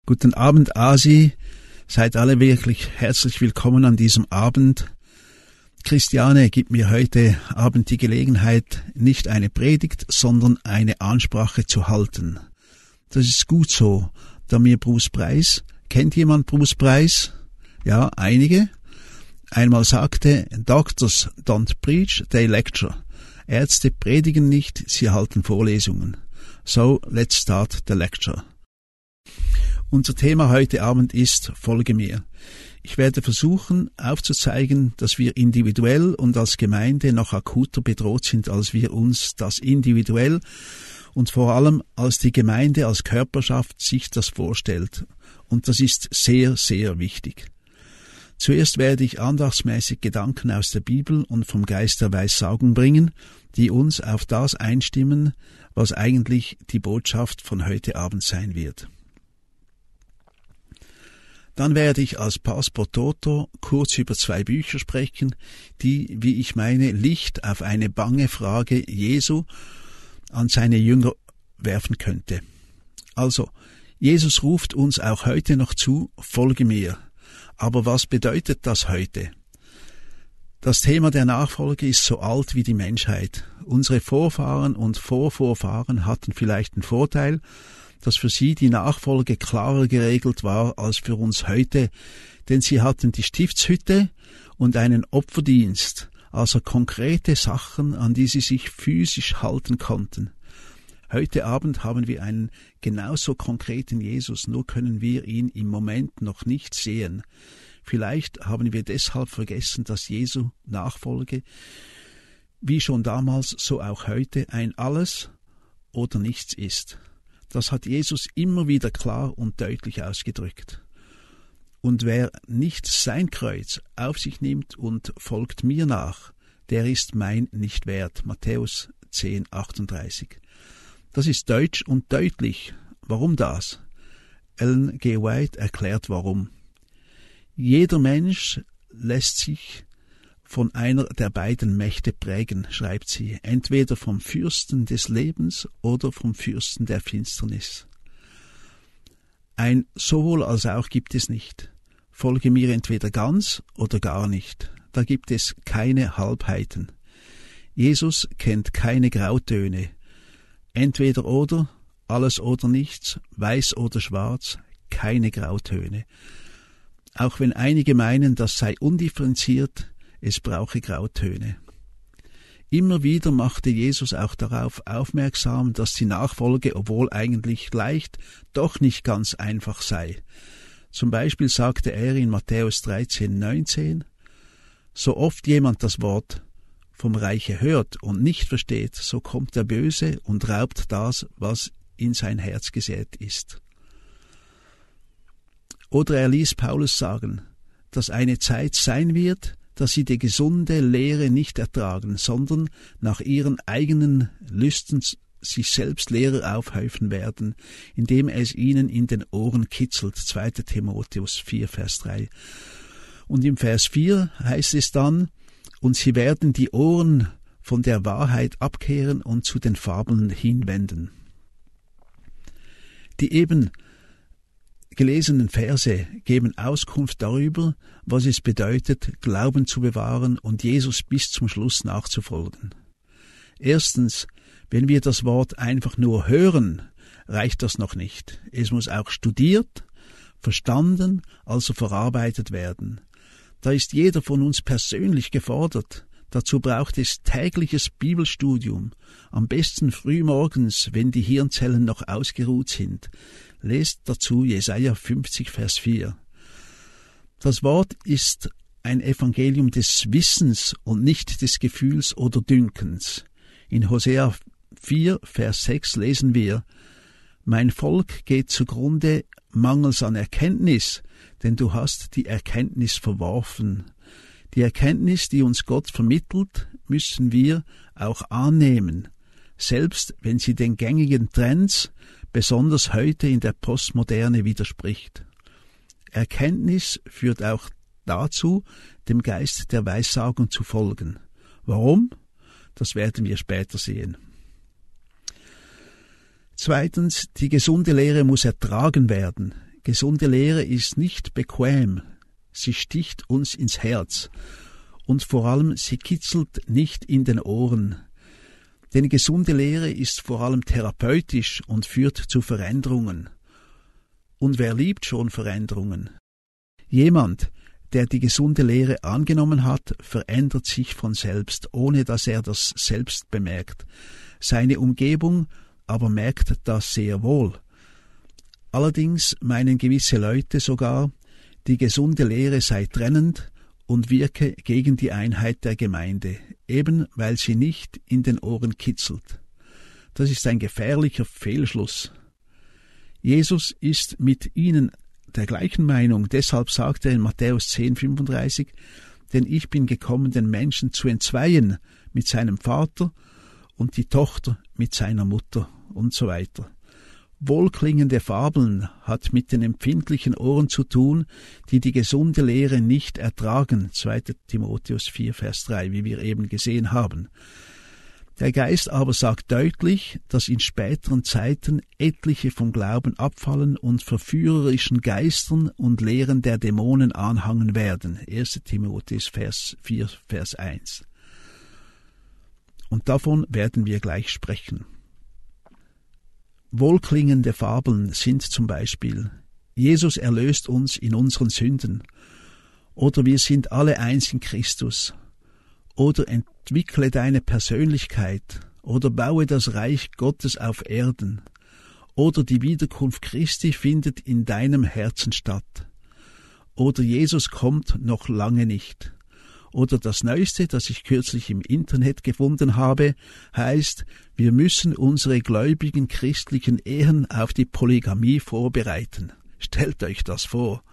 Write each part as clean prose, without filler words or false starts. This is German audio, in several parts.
Guten Abend, Asi. Seid alle wirklich herzlich willkommen an diesem Abend. Christiane gibt mir heute Abend die Gelegenheit, nicht eine Predigt, sondern eine Ansprache zu halten. Das ist gut so, da mir Bruce Price, kennt jemand Bruce Price? Ja, einige. Einmal sagte, Doctors don't preach, they lecture. Ärzte predigen nicht, sie halten Vorlesungen. So, let's start the lecture. Unser Thema heute Abend ist Folge mir. Ich werde versuchen aufzuzeigen, dass wir individuell und als Gemeinde noch akuter bedroht sind, als wir uns das individuell und vor allem als die Gemeinde als Körperschaft sich das vorstellt. Und das ist sehr, sehr wichtig. Zuerst werde ich andachtsmäßig Gedanken aus der Bibel und vom Geist der Weissagung bringen, die uns auf das einstimmen, was eigentlich die Botschaft von heute Abend sein wird. Dann werde ich als Pars pro toto kurz über 2 Bücher sprechen, die, wie ich meine, Licht auf eine bange Frage Jesu an seine Jünger werfen könnte. Also, Jesus ruft uns auch heute noch zu, folge mir. Aber was bedeutet das heute? Das Thema der Nachfolge ist so alt wie die Menschheit. Unsere Vorfahren und Vorvorfahren hatten vielleicht den Vorteil, dass für sie die Nachfolge klarer geregelt war als für uns heute, denn sie hatten die Stiftshütte und einen Opferdienst, also konkrete Sachen, an die sie sich physisch halten konnten. Heute Abend haben wir einen genauso konkreten Jesus, nur können wir ihn im Moment noch nicht sehen. Vielleicht haben wir deshalb vergessen, dass Jesu Nachfolge, wie schon damals, so auch heute, ein Alles oder Nichts ist. Das hat Jesus immer wieder klar und deutlich ausgedrückt. Und wer nicht sein Kreuz auf sich nimmt und folgt mir nach, der ist mein nicht wert. Matthäus 10,38. Das ist deutsch und deutlich. Warum das? Ellen G. White erklärt warum. Jeder Mensch lässt sich von einer der beiden Mächte prägen, schreibt sie, entweder vom Fürsten des Lebens oder vom Fürsten der Finsternis. Ein sowohl als auch gibt es nicht. Folge mir entweder ganz oder gar nicht. Da gibt es keine Halbheiten. Jesus kennt keine Grautöne. Entweder oder, alles oder nichts, weiß oder schwarz, keine Grautöne. Auch wenn einige meinen, das sei undifferenziert, es brauche Grautöne. Immer wieder machte Jesus auch darauf aufmerksam, dass die Nachfolge, obwohl eigentlich leicht, doch nicht ganz einfach sei. Zum Beispiel sagte er in Matthäus 13,19, so oft jemand das Wort vom Reiche hört und nicht versteht, so kommt der Böse und raubt das, was in sein Herz gesät ist. Oder er ließ Paulus sagen, dass eine Zeit sein wird, dass sie die gesunde Lehre nicht ertragen, sondern nach ihren eigenen Lüsten sich selbst Lehrer aufhäufen werden, indem es ihnen in den Ohren kitzelt. 2. Timotheus 4, Vers 3. Und im Vers 4 heißt es dann, und sie werden die Ohren von der Wahrheit abkehren und zu den Fabeln hinwenden. Die eben gelesenen Verse geben Auskunft darüber, was es bedeutet, Glauben zu bewahren und Jesus bis zum Schluss nachzufolgen. Erstens, wenn wir das Wort einfach nur hören, reicht das noch nicht. Es muss auch studiert, verstanden, also verarbeitet werden. Da ist jeder von uns persönlich gefordert. Dazu braucht es tägliches Bibelstudium, am besten frühmorgens, wenn die Hirnzellen noch ausgeruht sind. Lest dazu Jesaja 50, Vers 4. Das Wort ist ein Evangelium des Wissens und nicht des Gefühls oder Dünkens. In Hosea 4, Vers 6 lesen wir, mein Volk geht zugrunde mangels an Erkenntnis, denn du hast die Erkenntnis verworfen. Die Erkenntnis, die uns Gott vermittelt, müssen wir auch annehmen, selbst wenn sie den gängigen Trends, besonders heute in der Postmoderne, widerspricht. Erkenntnis führt auch dazu, dem Geist der Weissagung zu folgen. Warum? Das werden wir später sehen. Zweitens, die gesunde Lehre muss ertragen werden. Gesunde Lehre ist nicht bequem, sie sticht uns ins Herz und vor allem sie kitzelt nicht in den Ohren. Denn gesunde Lehre ist vor allem therapeutisch und führt zu Veränderungen. Und wer liebt schon Veränderungen? Jemand, der die gesunde Lehre angenommen hat, verändert sich von selbst, ohne dass er das selbst bemerkt. Seine Umgebung aber merkt das sehr wohl. Allerdings meinen gewisse Leute sogar, die gesunde Lehre sei trennend und wirke gegen die Einheit der Gemeinde, eben weil sie nicht in den Ohren kitzelt. Das ist ein gefährlicher Fehlschluss. Jesus ist mit ihnen der gleichen Meinung, deshalb sagt er in Matthäus 10,35, denn ich bin gekommen, den Menschen zu entzweien mit seinem Vater und die Tochter mit seiner Mutter und so weiter. Wohlklingende Fabeln hat mit den empfindlichen Ohren zu tun, die die gesunde Lehre nicht ertragen, 2. Timotheus 4, Vers 3, wie wir eben gesehen haben. Der Geist aber sagt deutlich, dass in späteren Zeiten etliche vom Glauben abfallen und verführerischen Geistern und Lehren der Dämonen anhangen werden. 1. Timotheus 4, Vers 1. Und davon werden wir gleich sprechen. Wohlklingende Fabeln sind zum Beispiel: Jesus erlöst uns in unseren Sünden, oder wir sind alle eins in Christus, oder entwickle deine Persönlichkeit, oder baue das Reich Gottes auf Erden, oder die Wiederkunft Christi findet in deinem Herzen statt, oder Jesus kommt noch lange nicht. Oder das Neueste, das ich kürzlich im Internet gefunden habe, heißt, wir müssen unsere gläubigen christlichen Ehen auf die Polygamie vorbereiten. Stellt euch das vor.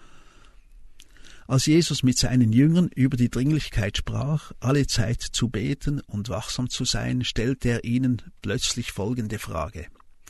Als Jesus mit seinen Jüngern über die Dringlichkeit sprach, alle Zeit zu beten und wachsam zu sein, stellte er ihnen plötzlich folgende Frage.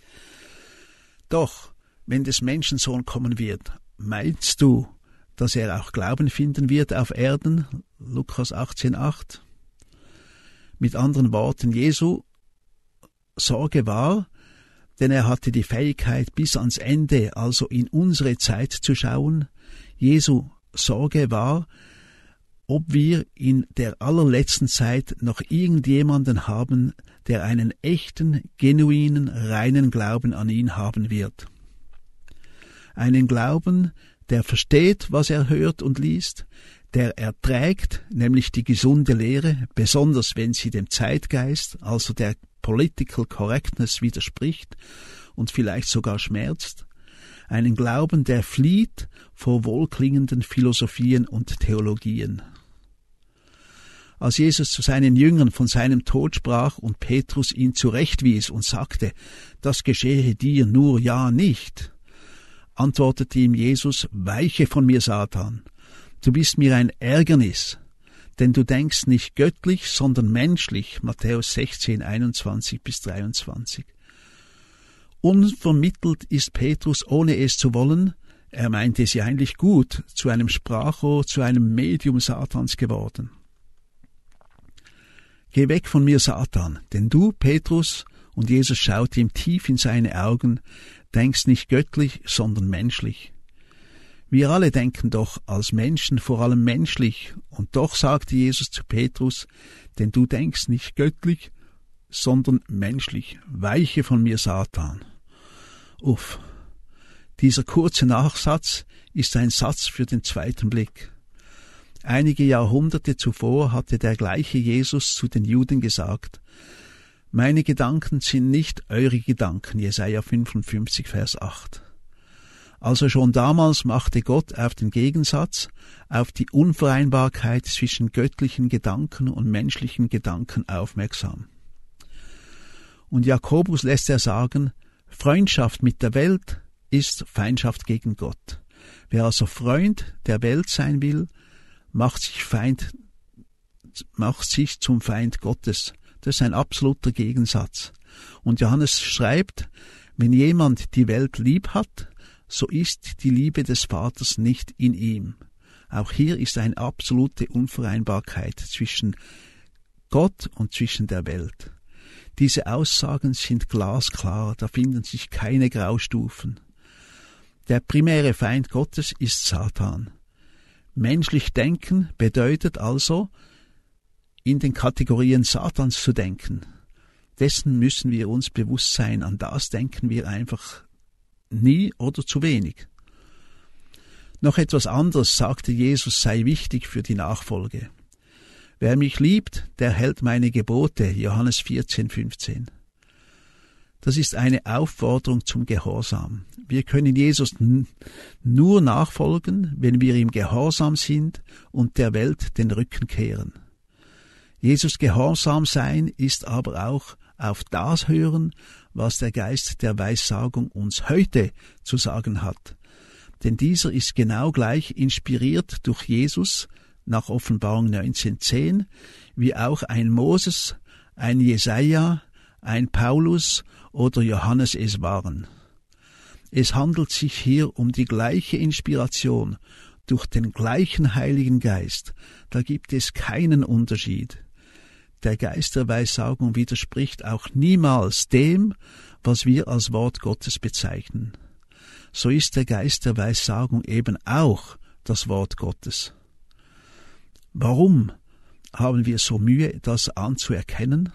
Doch, wenn des Menschensohn kommen wird, meinst du, dass er auch Glauben finden wird auf Erden? Lukas 18,8. Mit anderen Worten, Jesu Sorge war, denn er hatte die Fähigkeit, bis ans Ende, also in unsere Zeit zu schauen. Jesu Sorge war, ob wir in der allerletzten Zeit noch irgendjemanden haben, der einen echten, genuinen, reinen Glauben an ihn haben wird. Einen Glauben, der versteht, was er hört und liest, der erträgt, nämlich die gesunde Lehre, besonders wenn sie dem Zeitgeist, also der Political Correctness widerspricht und vielleicht sogar schmerzt, einen Glauben, der flieht vor wohlklingenden Philosophien und Theologien. Als Jesus zu seinen Jüngern von seinem Tod sprach und Petrus ihn zurechtwies und sagte, das geschehe dir nur ja nicht, antwortete ihm Jesus, weiche von mir, Satan, du bist mir ein Ärgernis, denn du denkst nicht göttlich, sondern menschlich, Matthäus 16, 21-23. Unvermittelt ist Petrus, ohne es zu wollen, er meinte es ja eigentlich gut, zu einem Sprachrohr, zu einem Medium Satans geworden. Geh weg von mir, Satan, denn du, Petrus, und Jesus schaute ihm tief in seine Augen, denkst nicht göttlich, sondern menschlich. Wir alle denken doch als Menschen vor allem menschlich, und doch sagte Jesus zu Petrus, denn du denkst nicht göttlich, sondern menschlich. Weiche von mir, Satan. Uff. Dieser kurze Nachsatz ist ein Satz für den zweiten Blick. Einige Jahrhunderte zuvor hatte der gleiche Jesus zu den Juden gesagt, meine Gedanken sind nicht eure Gedanken, Jesaja 55, Vers 8. Also schon damals machte Gott auf den Gegensatz, auf die Unvereinbarkeit zwischen göttlichen Gedanken und menschlichen Gedanken aufmerksam. Und Jakobus lässt er sagen, Freundschaft mit der Welt ist Feindschaft gegen Gott. Wer also Freund der Welt sein will, macht sich zum Feind Gottes. Das ist ein absoluter Gegensatz. Und Johannes schreibt, wenn jemand die Welt lieb hat, so ist die Liebe des Vaters nicht in ihm. Auch hier ist eine absolute Unvereinbarkeit zwischen Gott und zwischen der Welt. Diese Aussagen sind glasklar, da finden sich keine Graustufen. Der primäre Feind Gottes ist Satan. Menschlich denken bedeutet also, in den Kategorien Satans zu denken. Dessen müssen wir uns bewusst sein. An das denken wir einfach nie oder zu wenig. Noch etwas anderes sagte Jesus sei wichtig für die Nachfolge. Wer mich liebt, der hält meine Gebote, Johannes 14,15. Das ist eine Aufforderung zum Gehorsam. Wir können Jesus nur nachfolgen, wenn wir ihm gehorsam sind und der Welt den Rücken kehren. Jesus gehorsam sein ist aber auch auf das hören, was der Geist der Weissagung uns heute zu sagen hat. Denn dieser ist genau gleich inspiriert durch Jesus nach Offenbarung 19,10, wie auch ein Moses, ein Jesaja, ein Paulus oder Johannes es waren. Es handelt sich hier um die gleiche Inspiration durch den gleichen Heiligen Geist. Da gibt es keinen Unterschied. Der Geist der Weissagung widerspricht auch niemals dem, was wir als Wort Gottes bezeichnen. So ist der Geist der Weissagung eben auch das Wort Gottes. Warum haben wir so Mühe, das anzuerkennen?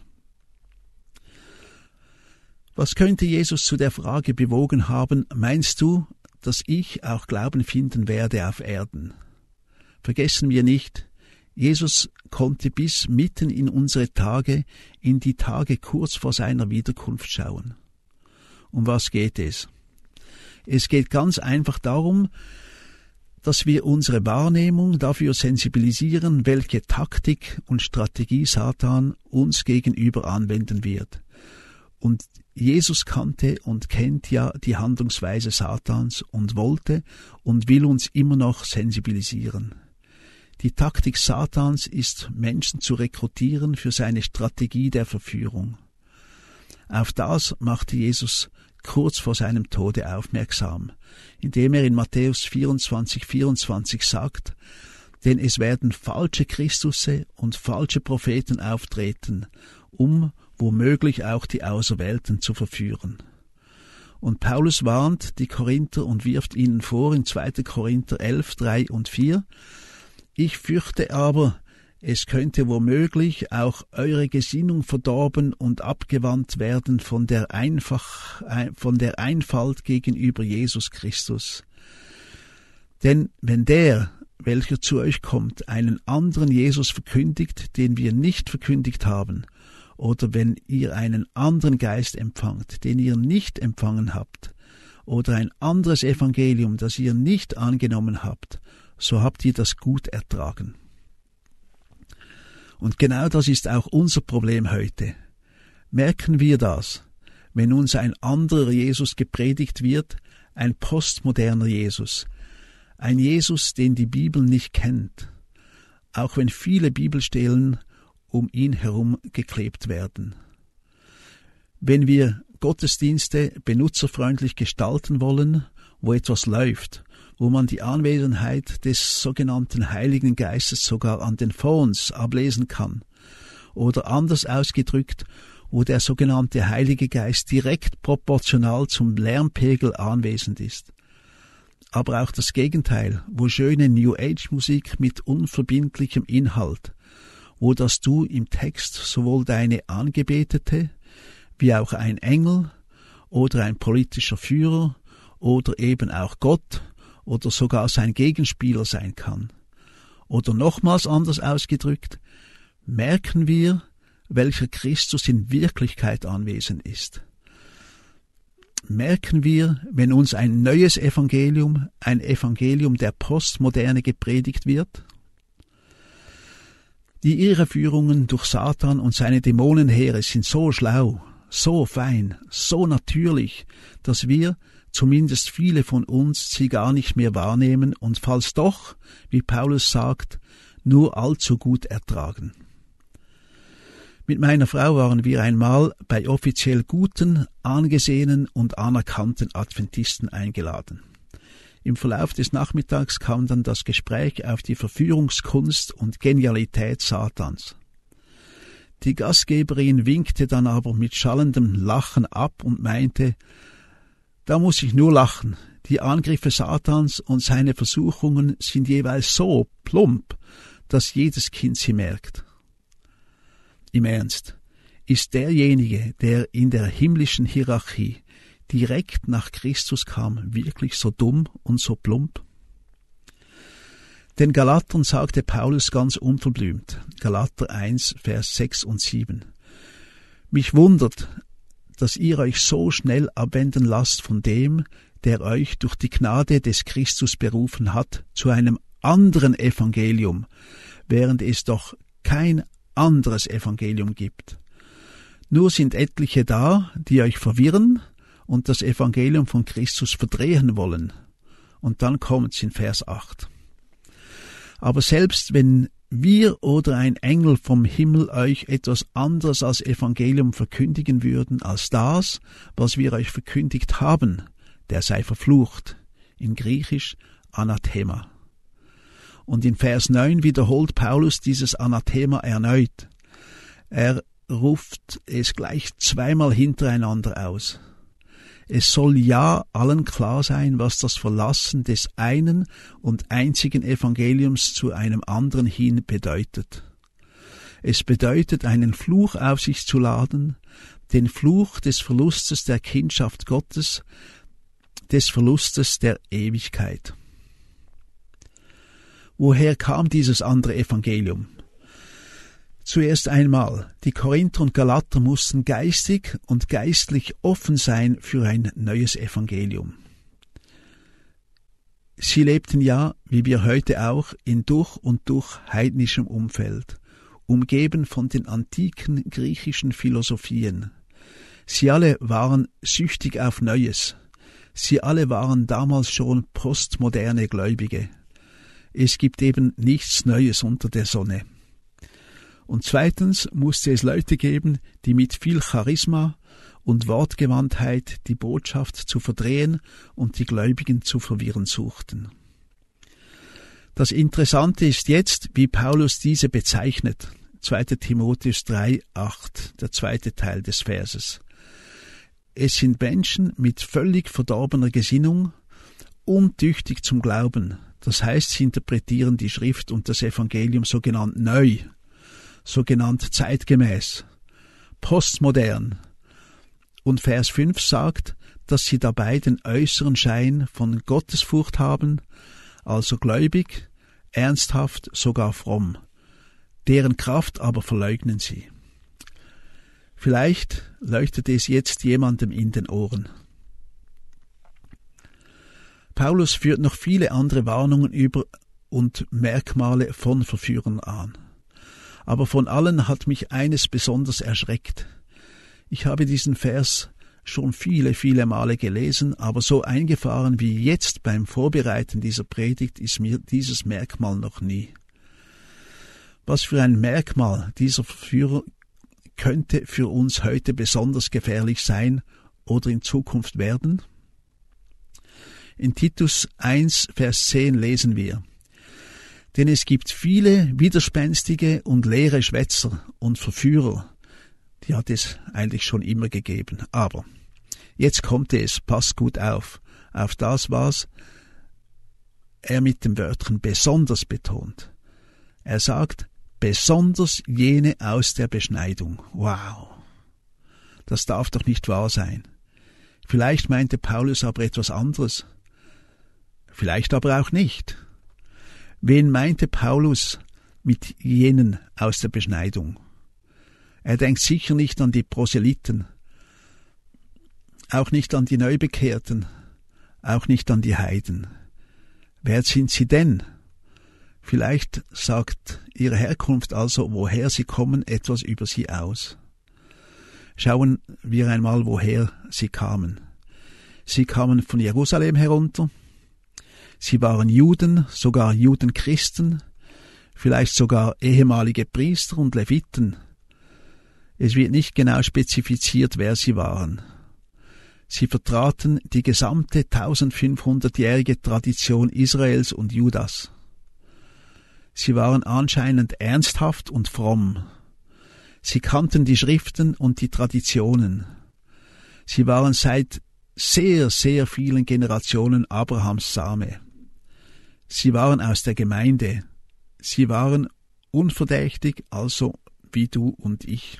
Was könnte Jesus zu der Frage bewogen haben, meinst du, dass ich auch Glauben finden werde auf Erden? Vergessen wir nicht, Jesus konnte bis mitten in unsere Tage, in die Tage kurz vor seiner Wiederkunft schauen. Um was geht es? Es geht ganz einfach darum, dass wir unsere Wahrnehmung dafür sensibilisieren, welche Taktik und Strategie Satan uns gegenüber anwenden wird. Und Jesus kannte und kennt ja die Handlungsweise Satans und wollte und will uns immer noch sensibilisieren. Die Taktik Satans ist, Menschen zu rekrutieren für seine Strategie der Verführung. Auf das machte Jesus kurz vor seinem Tode aufmerksam, indem er in Matthäus 24,24 sagt, denn es werden falsche Christusse und falsche Propheten auftreten, um womöglich auch die Auserwählten zu verführen. Und Paulus warnt die Korinther und wirft ihnen vor in 2. Korinther 11, 3 und 4, ich fürchte aber, es könnte womöglich auch eure Gesinnung verdorben und abgewandt werden von der Einfalt gegenüber Jesus Christus. Denn wenn der, welcher zu euch kommt, einen anderen Jesus verkündigt, den wir nicht verkündigt haben, oder wenn ihr einen anderen Geist empfangt, den ihr nicht empfangen habt, oder ein anderes Evangelium, das ihr nicht angenommen habt, so habt ihr das gut ertragen. Und genau das ist auch unser Problem heute. Merken wir das, wenn uns ein anderer Jesus gepredigt wird, ein postmoderner Jesus, ein Jesus, den die Bibel nicht kennt, auch wenn viele Bibelstellen um ihn herum geklebt werden. Wenn wir Gottesdienste benutzerfreundlich gestalten wollen, wo etwas läuft, wo man die Anwesenheit des sogenannten Heiligen Geistes sogar an den Phones ablesen kann, oder anders ausgedrückt, wo der sogenannte Heilige Geist direkt proportional zum Lärmpegel anwesend ist. Aber auch das Gegenteil, wo schöne New Age Musik mit unverbindlichem Inhalt, wo das Du im Text sowohl deine Angebetete, wie auch ein Engel oder ein politischer Führer oder eben auch Gott oder sogar sein Gegenspieler sein kann. Oder nochmals anders ausgedrückt, merken wir, welcher Christus in Wirklichkeit anwesend ist. Merken wir, wenn uns ein neues Evangelium, ein Evangelium der Postmoderne gepredigt wird? Die Irreführungen durch Satan und seine Dämonenheere sind so schlau, so fein, so natürlich, dass wir, zumindest viele von uns, sie gar nicht mehr wahrnehmen und falls doch, wie Paulus sagt, nur allzu gut ertragen. Mit meiner Frau waren wir einmal bei offiziell guten, angesehenen und anerkannten Adventisten eingeladen. Im Verlauf des Nachmittags kam dann das Gespräch auf die Verführungskunst und Genialität Satans. Die Gastgeberin winkte dann aber mit schallendem Lachen ab und meinte, da muss ich nur lachen, Die Angriffe Satans und seine Versuchungen sind jeweils so plump, dass jedes Kind sie merkt. Im Ernst, ist derjenige, der in der himmlischen Hierarchie direkt nach Christus kam, wirklich so dumm und so plump? Den Galatern sagte Paulus ganz unverblümt, Galater 1, Vers 6 und 7, mich wundert, dass ihr euch so schnell abwenden lasst von dem, der euch durch die Gnade des Christus berufen hat, zu einem anderen Evangelium, während es doch kein anderes Evangelium gibt. Nur sind etliche da, die euch verwirren und das Evangelium von Christus verdrehen wollen. Und dann kommt's in Vers 8. Aber selbst wenn wir oder ein Engel vom Himmel euch etwas anderes als Evangelium verkündigen würden als das, was wir euch verkündigt haben, der sei verflucht. In Griechisch Anathema. Und in Vers 9 wiederholt Paulus dieses Anathema erneut. Er ruft es gleich zweimal hintereinander aus. Es soll ja allen klar sein, was das Verlassen des einen und einzigen Evangeliums zu einem anderen hin bedeutet. Es bedeutet, einen Fluch auf sich zu laden, den Fluch des Verlustes der Kindschaft Gottes, des Verlustes der Ewigkeit. Woher kam dieses andere Evangelium? Zuerst einmal, die Korinther und Galater mussten geistig und geistlich offen sein für ein neues Evangelium. Sie lebten ja, wie wir heute auch, in durch und durch heidnischem Umfeld, umgeben von den antiken griechischen Philosophien. Sie alle waren süchtig auf Neues. Sie alle waren damals schon postmoderne Gläubige. Es gibt eben nichts Neues unter der Sonne. Und zweitens musste es Leute geben, die mit viel Charisma und Wortgewandtheit die Botschaft zu verdrehen und die Gläubigen zu verwirren suchten. Das Interessante ist jetzt, wie Paulus diese bezeichnet. 2. Timotheus 3, 8, der zweite Teil des Verses. Es sind Menschen mit völlig verdorbener Gesinnung, untüchtig zum Glauben. Das heißt, sie interpretieren die Schrift und das Evangelium sogenannt neu, sogenannt zeitgemäß, postmodern. Und Vers 5 sagt, dass sie dabei den äußeren Schein von Gottesfurcht haben, also gläubig, ernsthaft, sogar fromm. Deren Kraft aber verleugnen sie. Vielleicht leuchtet es jetzt jemandem in den Ohren. Paulus führt noch viele andere Warnungen über und Merkmale von Verführern an. Aber von allen hat mich eines besonders erschreckt. Ich habe diesen Vers schon viele Male gelesen, aber so eingefahren wie jetzt beim Vorbereiten dieser Predigt ist mir dieses Merkmal noch nie. Was für ein Merkmal dieser Verführer könnte für uns heute besonders gefährlich sein oder in Zukunft werden? In Titus 1, Vers 10 lesen wir: Denn es gibt viele widerspenstige und leere Schwätzer und Verführer. Die hat es eigentlich schon immer gegeben. Aber jetzt kommt es, passt gut auf das, was er mit dem Wörtchen besonders betont. Er sagt, besonders jene aus der Beschneidung. Wow, das darf doch nicht wahr sein. Vielleicht meinte Paulus aber etwas anderes. Vielleicht aber auch nicht. Wen meinte Paulus mit jenen aus der Beschneidung? Er denkt sicher nicht an die Proselyten, auch nicht an die Neubekehrten, auch nicht an die Heiden. Wer sind sie denn? Vielleicht sagt ihre Herkunft, also woher sie kommen, etwas über sie aus. Schauen wir einmal, woher sie kamen. Sie kamen von Jerusalem herunter. Sie waren Juden, sogar Judenchristen, vielleicht sogar ehemalige Priester und Leviten. Es wird nicht genau spezifiziert, wer sie waren. Sie vertraten die gesamte 1500-jährige Tradition Israels und Judas. Sie waren anscheinend ernsthaft und fromm. Sie kannten die Schriften und die Traditionen. Sie waren seit sehr, sehr vielen Generationen Abrahams Same. Sie waren aus der Gemeinde. Sie waren unverdächtig, also wie du und ich.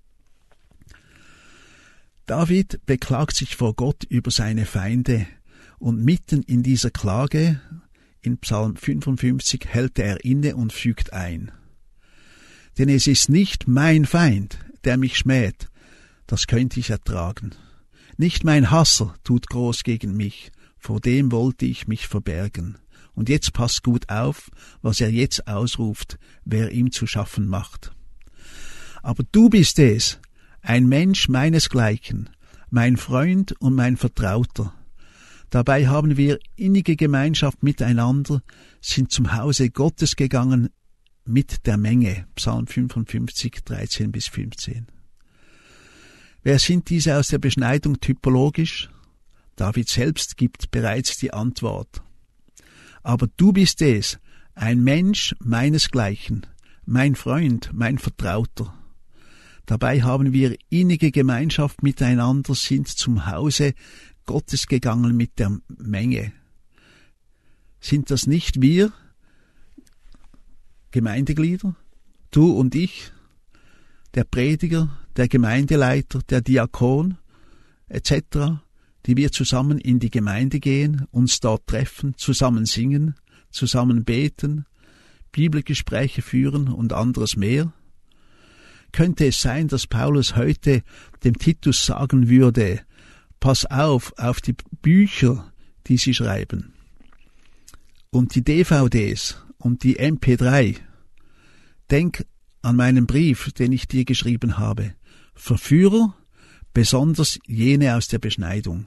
David beklagt sich vor Gott über seine Feinde und mitten in dieser Klage, in Psalm 55, hält er inne und fügt ein. Denn es ist nicht mein Feind, der mich schmäht, das könnte ich ertragen. Nicht mein Hasser tut groß gegen mich, vor dem wollte ich mich verbergen. Und jetzt passt gut auf, was er jetzt ausruft, wer ihm zu schaffen macht. Aber du bist es, ein Mensch meinesgleichen, mein Freund und mein Vertrauter. Dabei haben wir innige Gemeinschaft miteinander, sind zum Hause Gottes gegangen mit der Menge. Psalm 55, 13-15. Wer sind diese aus der Beschneidung typologisch? David selbst gibt bereits die Antwort. Aber du bist es, ein Mensch meinesgleichen, mein Freund, mein Vertrauter. Dabei haben wir innige Gemeinschaft miteinander, sind zum Hause Gottes gegangen mit der Menge. Sind das nicht wir, Gemeindeglieder, du und ich, der Prediger, der Gemeindeleiter, der Diakon, etc., die wir zusammen in die Gemeinde gehen, uns dort treffen, zusammen singen, zusammen beten, Bibelgespräche führen und anderes mehr? Könnte es sein, dass Paulus heute dem Titus sagen würde, pass auf die Bücher, die sie schreiben, und die DVDs und die MP3. Denk an meinen Brief, den ich dir geschrieben habe. Verführer, besonders jene aus der Beschneidung.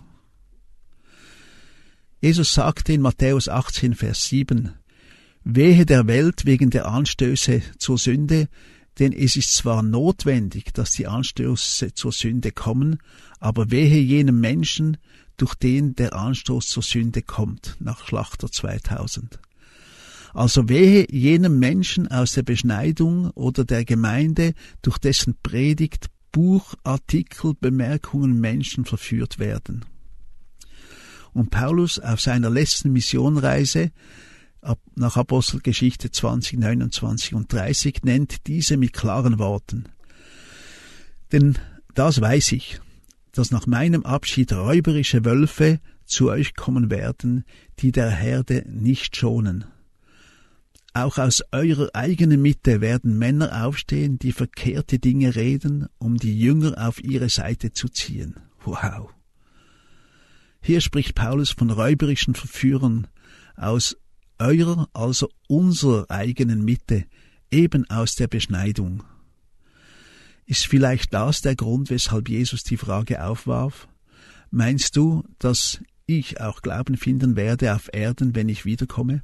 Jesus sagte in Matthäus 18, Vers 7, Wehe der Welt wegen der Anstöße zur Sünde, denn es ist zwar notwendig, dass die Anstöße zur Sünde kommen, aber wehe jenem Menschen, durch den der Anstoß zur Sünde kommt, nach Schlachter 2000. Also wehe jenem Menschen aus der Beschneidung oder der Gemeinde, durch dessen Predigt, Buch, Artikel, Bemerkungen Menschen verführt werden. Und Paulus auf seiner letzten Missionreise nach Apostelgeschichte 20, 29 und 30 nennt diese mit klaren Worten. Denn das weiß ich, dass nach meinem Abschied räuberische Wölfe zu euch kommen werden, die der Herde nicht schonen. Auch aus eurer eigenen Mitte werden Männer aufstehen, die verkehrte Dinge reden, um die Jünger auf ihre Seite zu ziehen. Wow! Hier spricht Paulus von räuberischen Verführern aus eurer, also unserer eigenen Mitte, eben aus der Beschneidung. Ist vielleicht das der Grund, weshalb Jesus die Frage aufwarf? Meinst du, dass ich auch Glauben finden werde auf Erden, wenn ich wiederkomme?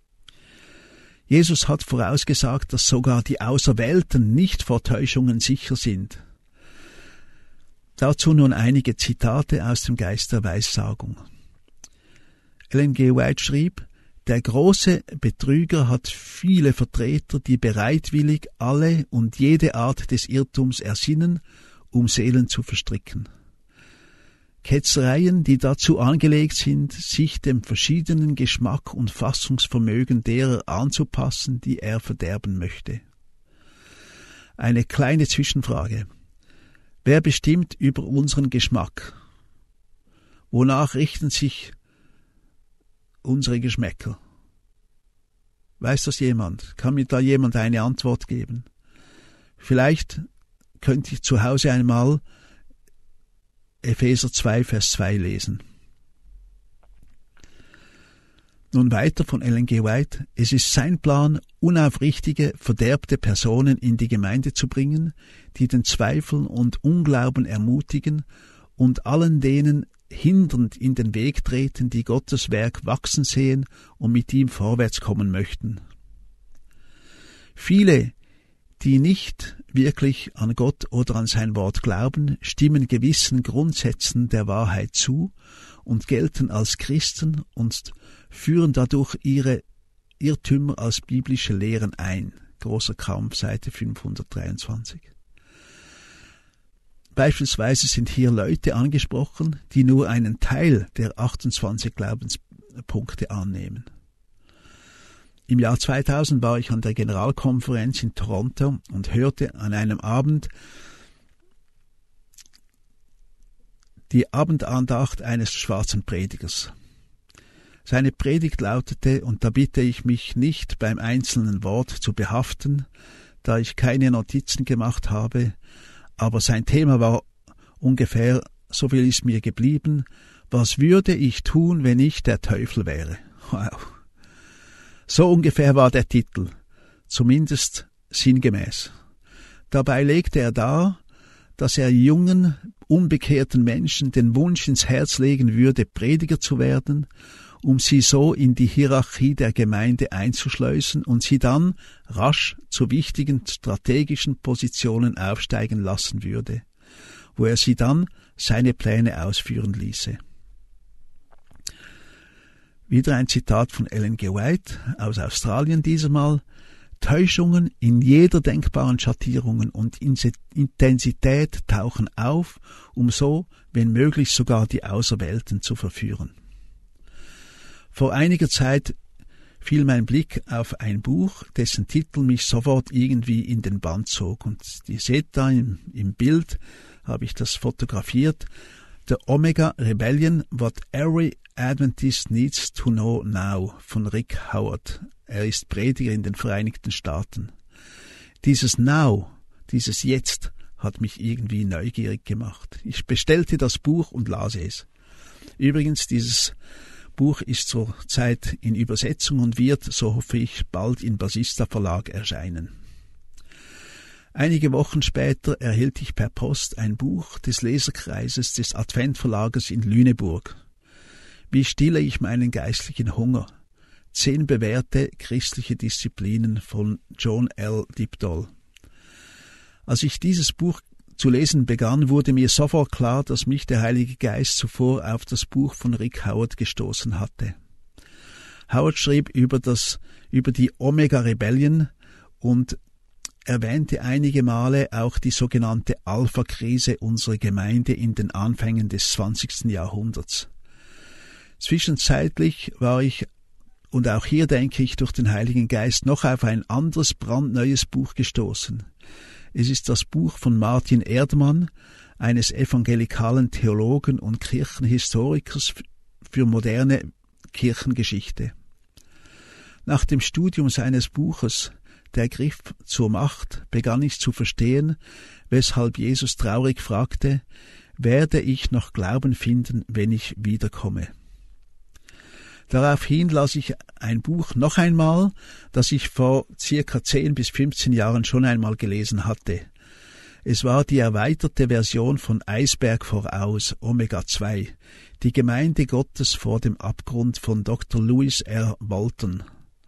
Jesus hat vorausgesagt, dass sogar die Auserwählten nicht vor Täuschungen sicher sind. Dazu nun einige Zitate aus dem Geist der Weissagung. Ellen G. White schrieb, der große Betrüger hat viele Vertreter, die bereitwillig alle und jede Art des Irrtums ersinnen, um Seelen zu verstricken. Ketzereien, die dazu angelegt sind, sich dem verschiedenen Geschmack und Fassungsvermögen derer anzupassen, die er verderben möchte. Eine kleine Zwischenfrage. Wer bestimmt über unseren Geschmack? Wonach richten sich unsere Geschmäcker? Weiß das jemand? Kann mir da jemand eine Antwort geben? Vielleicht könnte ich zu Hause einmal Epheser 2, Vers 2 lesen. Nun weiter von Ellen G. White. Es ist sein Plan, unaufrichtige, verderbte Personen in die Gemeinde zu bringen, die den Zweifel und Unglauben ermutigen und allen denen hindernd in den Weg treten, die Gottes Werk wachsen sehen und mit ihm vorwärts kommen möchten. Viele, die nicht wirklich an Gott oder an sein Wort glauben, stimmen gewissen Grundsätzen der Wahrheit zu und gelten als Christen und führen dadurch ihre Irrtümer als biblische Lehren ein. Großer Kampf, Seite 523. Beispielsweise sind hier Leute angesprochen, die nur einen Teil der 28 Glaubenspunkte annehmen. Im Jahr 2000 war ich an der Generalkonferenz in Toronto und hörte an einem Abend die Abendandacht eines schwarzen Predigers. Seine Predigt lautete, und da bitte ich mich nicht beim einzelnen Wort zu behaften, da ich keine Notizen gemacht habe, aber sein Thema war ungefähr, so viel ist mir geblieben, was würde ich tun, wenn ich der Teufel wäre? Wow. So ungefähr war der Titel, zumindest sinngemäß. Dabei legte er dar, dass er jungen, unbekehrten Menschen den Wunsch ins Herz legen würde, Prediger zu werden, um sie so in die Hierarchie der Gemeinde einzuschleusen und sie dann rasch zu wichtigen strategischen Positionen aufsteigen lassen würde, wo er sie dann seine Pläne ausführen ließe. Wieder ein Zitat von Ellen G. White aus Australien diesmal: Täuschungen in jeder denkbaren Schattierung und Intensität tauchen auf, um so, wenn möglich, sogar die Auserwählten zu verführen. Vor einiger Zeit fiel mein Blick auf ein Buch, dessen Titel mich sofort irgendwie in den Bann zog. Und ihr seht da im Bild, habe ich das fotografiert, The Omega Rebellion, What Every Adventist Needs to Know Now von Rick Howard. Er ist Prediger in den Vereinigten Staaten. Dieses Now, dieses Jetzt, hat mich irgendwie neugierig gemacht. Ich bestellte das Buch und las es. Übrigens, dieses Buch ist zurzeit in Übersetzung und wird, so hoffe ich, bald im Basista Verlag erscheinen. Einige Wochen später erhielt ich per Post ein Buch des Leserkreises des Adventverlages in Lüneburg. Wie stille ich meinen geistlichen Hunger? 10 bewährte christliche Disziplinen von John L. Dibdall. Als ich dieses Buch zu lesen begann, wurde mir sofort klar, dass mich der Heilige Geist zuvor auf das Buch von Rick Howard gestoßen hatte. Howard schrieb über die Omega Rebellion und erwähnte einige Male auch die sogenannte Alpha-Krise unserer Gemeinde in den Anfängen des 20. Jahrhunderts. Zwischenzeitlich war ich, und auch hier denke ich, durch den Heiligen Geist noch auf ein anderes brandneues Buch gestoßen. Es ist das Buch von Martin Erdmann, eines evangelikalen Theologen und Kirchenhistorikers für moderne Kirchengeschichte. Nach dem Studium seines Buches Der Griff zur Macht begann ich zu verstehen, weshalb Jesus traurig fragte, werde ich noch Glauben finden, wenn ich wiederkomme? Daraufhin las ich ein Buch noch einmal, das ich vor circa 10 bis 15 Jahren schon einmal gelesen hatte. Es war die erweiterte Version von Eisberg voraus, Omega 2, die Gemeinde Gottes vor dem Abgrund von Dr. Lewis R. Walton.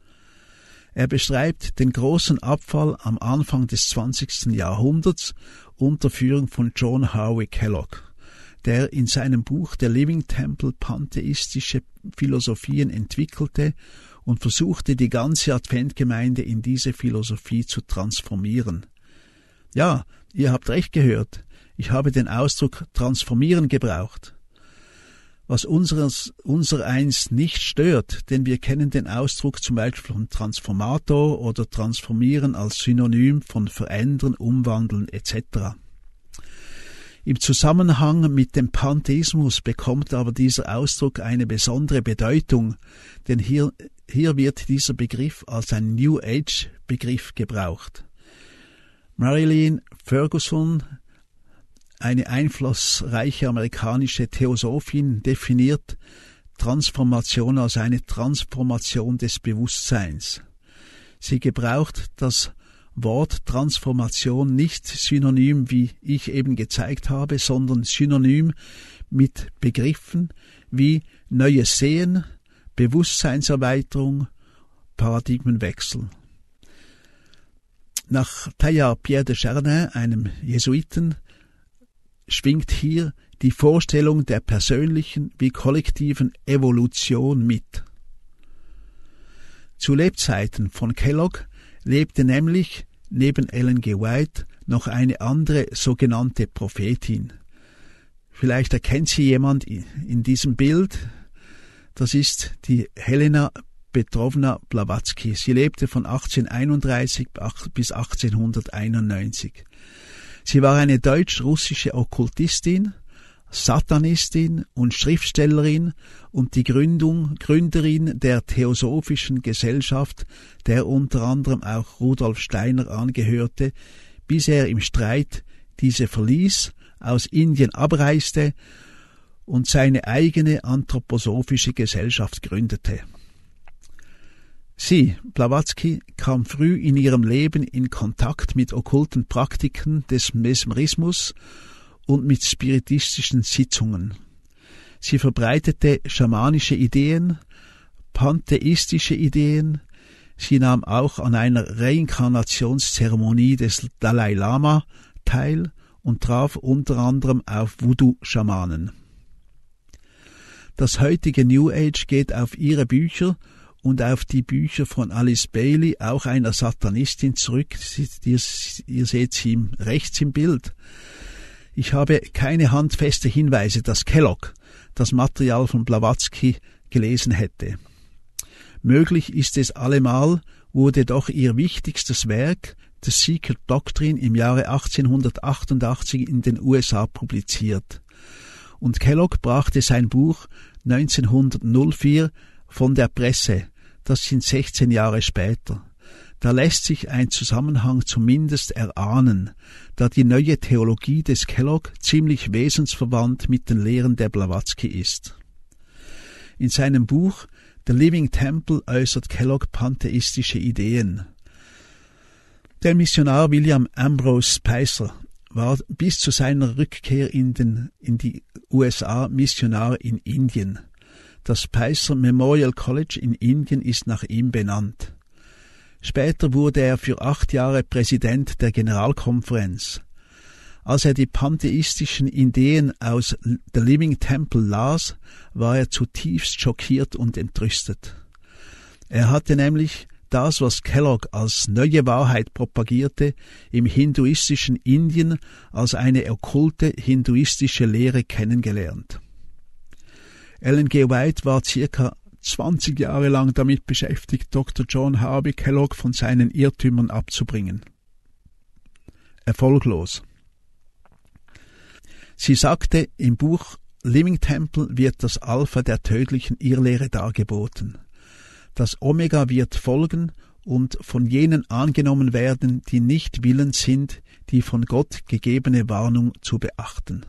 Er beschreibt den großen Abfall am Anfang des 20. Jahrhunderts unter Führung von John Harvey Kellogg, der in seinem Buch The Living Temple pantheistische Philosophien entwickelte und versuchte, die ganze Adventgemeinde in diese Philosophie zu transformieren. Ja, ihr habt recht gehört, ich habe den Ausdruck transformieren gebraucht. Was unsereins nicht stört, denn wir kennen den Ausdruck zum Beispiel von Transformator oder transformieren als Synonym von verändern, umwandeln etc. Im Zusammenhang mit dem Pantheismus bekommt aber dieser Ausdruck eine besondere Bedeutung, denn hier wird dieser Begriff als ein New Age Begriff gebraucht. Marilyn Ferguson, eine einflussreiche amerikanische Theosophin, definiert Transformation als eine Transformation des Bewusstseins. Sie gebraucht das Wort Transformation nicht synonym, wie ich eben gezeigt habe, sondern synonym mit Begriffen wie neues Sehen, Bewusstseinserweiterung, Paradigmenwechsel. Nach Teilhard Pierre de Chardin, einem Jesuiten, schwingt hier die Vorstellung der persönlichen wie kollektiven Evolution mit. Zu Lebzeiten von Kellogg lebte nämlich neben Ellen G. White noch eine andere sogenannte Prophetin. Vielleicht erkennt sie jemand in diesem Bild. Das ist die Helena Petrovna Blavatsky. Sie lebte von 1831 bis 1891. Sie war eine deutsch-russische Okkultistin, Satanistin und Schriftstellerin und die Gründerin der Theosophischen Gesellschaft, der unter anderem auch Rudolf Steiner angehörte, bis er im Streit diese verließ, aus Indien abreiste und seine eigene anthroposophische Gesellschaft gründete. Sie, Blavatsky, kam früh in ihrem Leben in Kontakt mit okkulten Praktiken des Mesmerismus und mit spiritistischen Sitzungen. Sie verbreitete schamanische Ideen, pantheistische Ideen. Sie nahm auch an einer Reinkarnationszeremonie des Dalai Lama teil und traf unter anderem auf Voodoo-Schamanen. Das heutige New Age geht auf ihre Bücher und auf die Bücher von Alice Bailey, auch einer Satanistin, zurück. Ihr seht sie rechts im Bild. Ich habe keine handfeste Hinweise, dass Kellogg das Material von Blavatsky gelesen hätte. Möglich ist es allemal, wurde doch ihr wichtigstes Werk, The Secret Doctrine, im Jahre 1888 in den USA publiziert. Und Kellogg brachte sein Buch 1904 von der Presse. Das sind 16 Jahre später. Da lässt sich ein Zusammenhang zumindest erahnen, da die neue Theologie des Kellogg ziemlich wesensverwandt mit den Lehren der Blavatsky ist. In seinem Buch The Living Temple äußert Kellogg pantheistische Ideen. Der Missionar William Ambrose Spicer war bis zu seiner Rückkehr in die USA Missionar in Indien. Das Spicer Memorial College in Indien ist nach ihm benannt. Später wurde er für 8 Jahre Präsident der Generalkonferenz. Als er die pantheistischen Ideen aus The Living Temple las, war er zutiefst schockiert und entrüstet. Er hatte nämlich das, was Kellogg als neue Wahrheit propagierte, im hinduistischen Indien als eine okkulte hinduistische Lehre kennengelernt. Ellen G. White war circa 20 Jahre lang damit beschäftigt, Dr. John Harvey Kellogg von seinen Irrtümern abzubringen. Erfolglos. Sie sagte, im Buch Living Temple wird das Alpha der tödlichen Irrlehre dargeboten. Das Omega wird folgen und von jenen angenommen werden, die nicht willens sind, die von Gott gegebene Warnung zu beachten.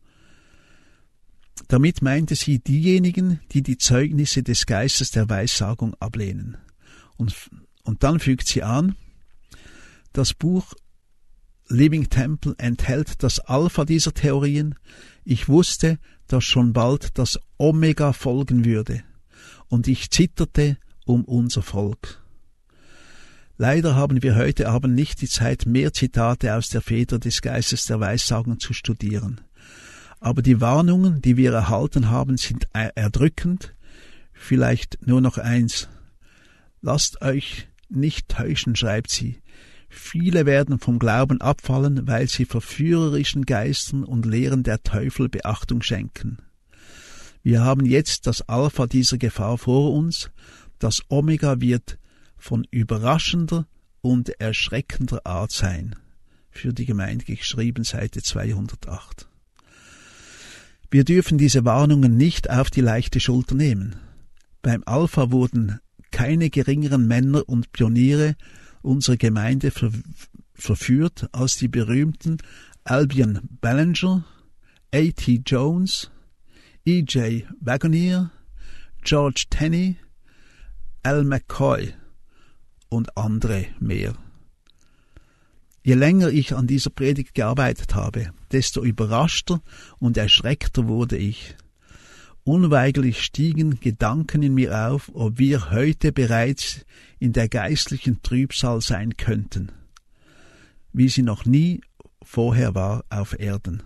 Damit meinte sie diejenigen, die die Zeugnisse des Geistes der Weissagung ablehnen. Und dann fügt sie an, das Buch Living Temple enthält das Alpha dieser Theorien. Ich wusste, dass schon bald das Omega folgen würde, und ich zitterte um unser Volk. Leider haben wir heute Abend nicht die Zeit, mehr Zitate aus der Feder des Geistes der Weissagung zu studieren. Aber die Warnungen, die wir erhalten haben, sind erdrückend. Vielleicht nur noch eins. Lasst euch nicht täuschen, schreibt sie. Viele werden vom Glauben abfallen, weil sie verführerischen Geistern und Lehren der Teufel Beachtung schenken. Wir haben jetzt das Alpha dieser Gefahr vor uns. Das Omega wird von überraschender und erschreckender Art sein. Für die Gemeinde geschrieben, Seite 208. Wir dürfen diese Warnungen nicht auf die leichte Schulter nehmen. Beim Alpha wurden keine geringeren Männer und Pioniere unserer Gemeinde verführt als die berühmten Albion Ballinger, A.T. Jones, E.J. Wagoner, George Tenney, Al McCoy und andere mehr. Je länger ich an dieser Predigt gearbeitet habe, desto überraschter und erschreckter wurde ich. Unweigerlich stiegen Gedanken in mir auf, ob wir heute bereits in der geistlichen Trübsal sein könnten, wie sie noch nie vorher war auf Erden.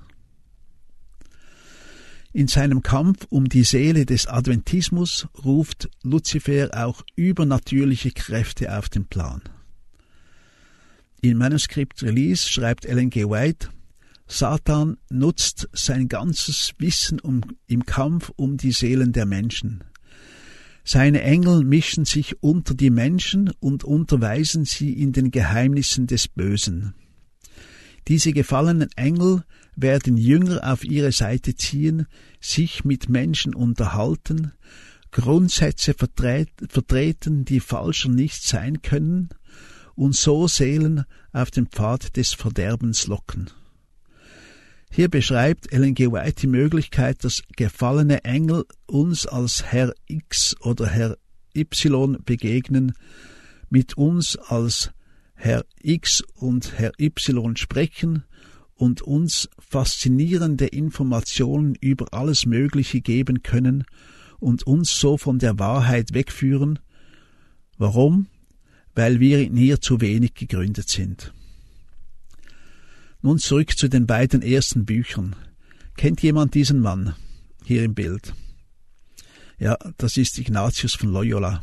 In seinem Kampf um die Seele des Adventismus ruft Luzifer auch übernatürliche Kräfte auf den Plan. In Manuscript Release schreibt Ellen G. White, Satan nutzt sein ganzes Wissen im Kampf um die Seelen der Menschen. Seine Engel mischen sich unter die Menschen und unterweisen sie in den Geheimnissen des Bösen. Diese gefallenen Engel werden Jünger auf ihre Seite ziehen, sich mit Menschen unterhalten, Grundsätze vertreten, die falscher nicht sein können, und so Seelen auf den Pfad des Verderbens locken. Hier beschreibt Ellen G. White die Möglichkeit, dass gefallene Engel uns als Herr X oder Herr Y begegnen, mit uns als Herr X und Herr Y sprechen und uns faszinierende Informationen über alles Mögliche geben können und uns so von der Wahrheit wegführen. Warum? Weil wir in ihr zu wenig gegründet sind. Nun zurück zu den beiden ersten Büchern. Kennt jemand diesen Mann hier im Bild? Ja, das ist Ignatius von Loyola.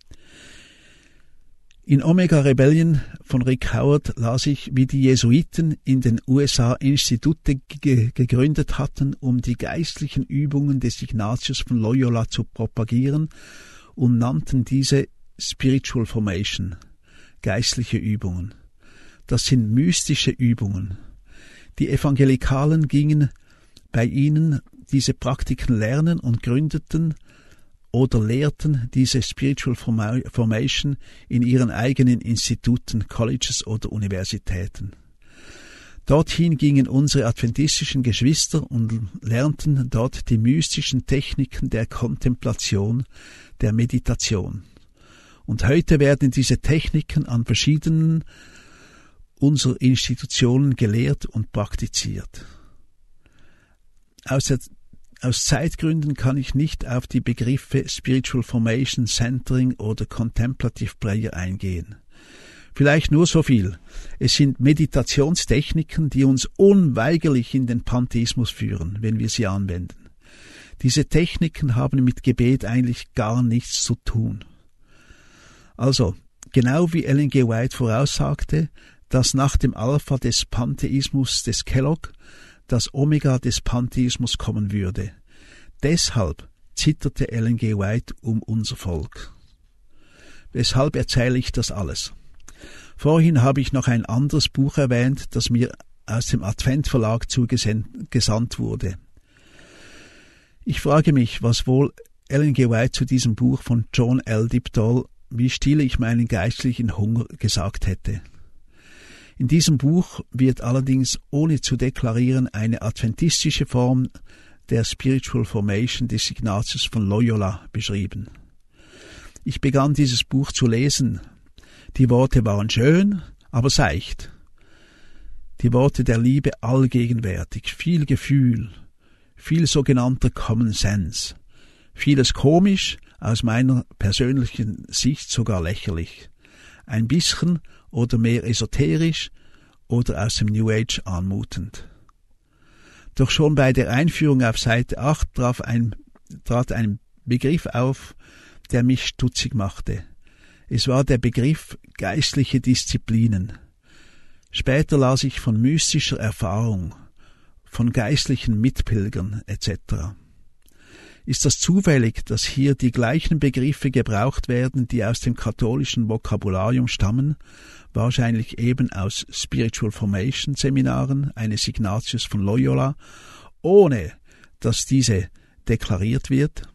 In Omega Rebellion von Rick Howard las ich, wie die Jesuiten in den USA Institute gegründet hatten, um die geistlichen Übungen des Ignatius von Loyola zu propagieren, und nannten diese Spiritual Formation, geistliche Übungen. Das sind mystische Übungen. Die Evangelikalen gingen bei ihnen diese Praktiken lernen und gründeten oder lehrten diese Spiritual Formation in ihren eigenen Instituten, Colleges oder Universitäten. Dorthin gingen unsere adventistischen Geschwister und lernten dort die mystischen Techniken der Kontemplation, der Meditation. Und heute werden diese Techniken an verschiedenen unserer Institutionen gelehrt und praktiziert. Aus Zeitgründen kann ich nicht auf die Begriffe Spiritual Formation, Centering oder Contemplative Prayer eingehen. Vielleicht nur so viel. Es sind Meditationstechniken, die uns unweigerlich in den Pantheismus führen, wenn wir sie anwenden. Diese Techniken haben mit Gebet eigentlich gar nichts zu tun. Also, genau wie Ellen G. White voraussagte, dass nach dem Alpha des Pantheismus des Kellogg das Omega des Pantheismus kommen würde. Deshalb zitterte Ellen G. White um unser Volk. Weshalb erzähle ich das alles? Vorhin habe ich noch ein anderes Buch erwähnt, das mir aus dem Advent Verlag zugesandt wurde. Ich frage mich, was wohl Ellen G. White zu diesem Buch von John L. Dibdall, Wie stille ich meinen geistlichen Hunger, gesagt hätte. In diesem Buch wird allerdings ohne zu deklarieren eine adventistische Form der Spiritual Formation des Ignatius von Loyola beschrieben. Ich begann dieses Buch zu lesen. Die Worte waren schön, aber seicht. Die Worte der Liebe allgegenwärtig, viel Gefühl, viel sogenannter Common Sense, vieles komisch, aus meiner persönlichen Sicht sogar lächerlich, ein bisschen oder mehr esoterisch oder aus dem New Age anmutend. Doch schon bei der Einführung auf Seite 8 trat ein Begriff auf, der mich stutzig machte. Es war der Begriff geistliche Disziplinen. Später las ich von mystischer Erfahrung, von geistlichen Mitpilgern etc. Ist das zufällig, dass hier die gleichen Begriffe gebraucht werden, die aus dem katholischen Vokabularium stammen, wahrscheinlich eben aus Spiritual Formation Seminaren eines Ignatius von Loyola, ohne dass diese deklariert wird?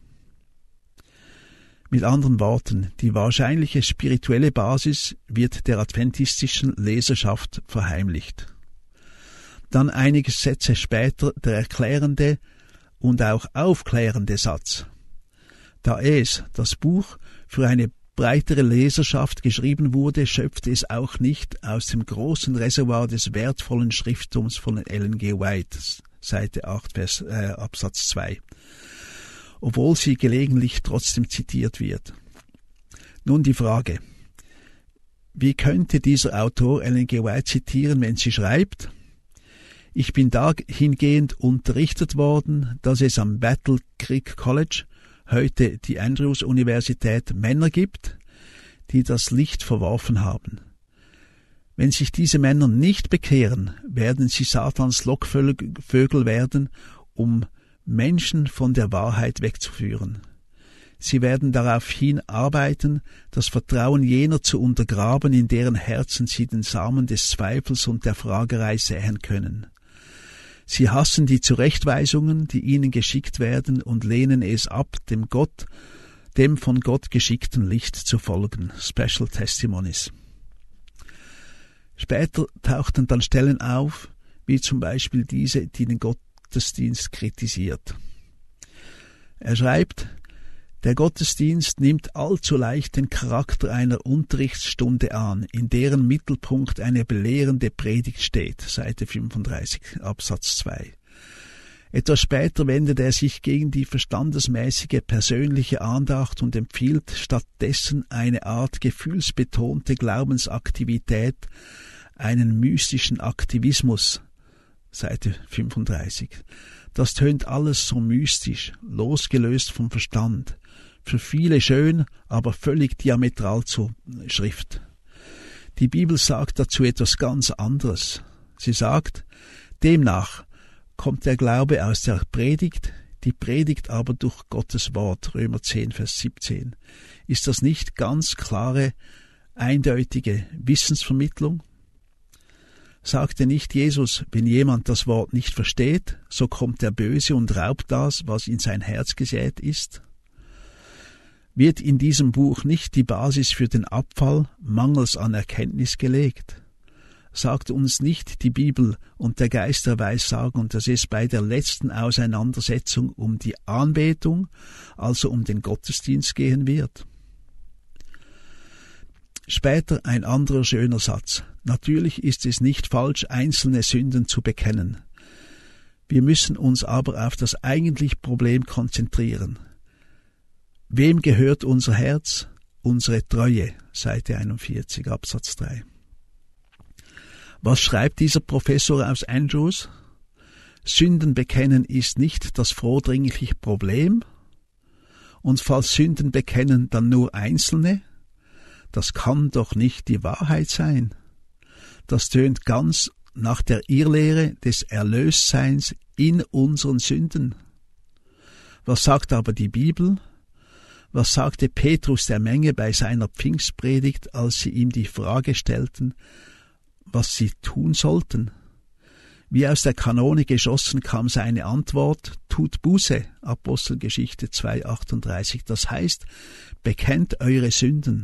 Mit anderen Worten, die wahrscheinliche spirituelle Basis wird der adventistischen Leserschaft verheimlicht. Dann einige Sätze später der erklärende und auch aufklärende Satz. Da das Buch, für eine breitere Leserschaft geschrieben wurde, schöpfte es auch nicht aus dem großen Reservoir des wertvollen Schrifttums von Ellen G. White, Seite 8, Absatz 2, obwohl sie gelegentlich trotzdem zitiert wird. Nun die Frage: Wie könnte dieser Autor Ellen G. White zitieren, wenn sie schreibt: Ich bin dahingehend unterrichtet worden, dass es am Battle Creek College, heute die Andrews-Universität, Männer gibt, die das Licht verworfen haben. Wenn sich diese Männer nicht bekehren, werden sie Satans Lockvögel werden, um Menschen von der Wahrheit wegzuführen. Sie werden daraufhin arbeiten, das Vertrauen jener zu untergraben, in deren Herzen sie den Samen des Zweifels und der Fragerei säen können. Sie hassen die Zurechtweisungen, die ihnen geschickt werden, und lehnen es ab, dem von Gott geschickten Licht zu folgen. Special Testimonies. Später tauchten dann Stellen auf, wie zum Beispiel diese, die den Gottesdienst kritisiert. Er schreibt: Der Gottesdienst nimmt allzu leicht den Charakter einer Unterrichtsstunde an, in deren Mittelpunkt eine belehrende Predigt steht. Seite 35, Absatz 2. Etwas später wendet er sich gegen die verstandesmäßige persönliche Andacht und empfiehlt stattdessen eine Art gefühlsbetonte Glaubensaktivität, einen mystischen Aktivismus. Seite 35. Das tönt alles so mystisch, losgelöst vom Verstand. Für viele schön, aber völlig diametral zur Schrift. Die Bibel sagt dazu etwas ganz anderes. Sie sagt: Demnach kommt der Glaube aus der Predigt, die Predigt aber durch Gottes Wort. Römer 10, Vers 17. Ist das nicht ganz klare, eindeutige Wissensvermittlung? Sagte nicht Jesus, wenn jemand das Wort nicht versteht, so kommt der Böse und raubt das, was in sein Herz gesät ist? Wird in diesem Buch nicht die Basis für den Abfall mangels an Erkenntnis gelegt? Sagt uns nicht die Bibel und der Geist der Weissagung, dass es bei der letzten Auseinandersetzung um die Anbetung, also um den Gottesdienst gehen wird? Später ein anderer schöner Satz. Natürlich ist es nicht falsch, einzelne Sünden zu bekennen. Wir müssen uns aber auf das eigentliche Problem konzentrieren. Wem gehört unser Herz? Unsere Treue. Seite 41, Absatz 3. Was schreibt dieser Professor aus Andrews? Sünden bekennen ist nicht das vordringliche Problem. Und falls Sünden bekennen, dann nur einzelne? Das kann doch nicht die Wahrheit sein. Das tönt ganz nach der Irrlehre des Erlöstseins in unseren Sünden. Was sagt aber die Bibel? Was sagte Petrus der Menge bei seiner Pfingstpredigt, als sie ihm die Frage stellten, was sie tun sollten? Wie aus der Kanone geschossen kam seine Antwort: Tut Buße, Apostelgeschichte 2,38. Das heißt, bekennt eure Sünden.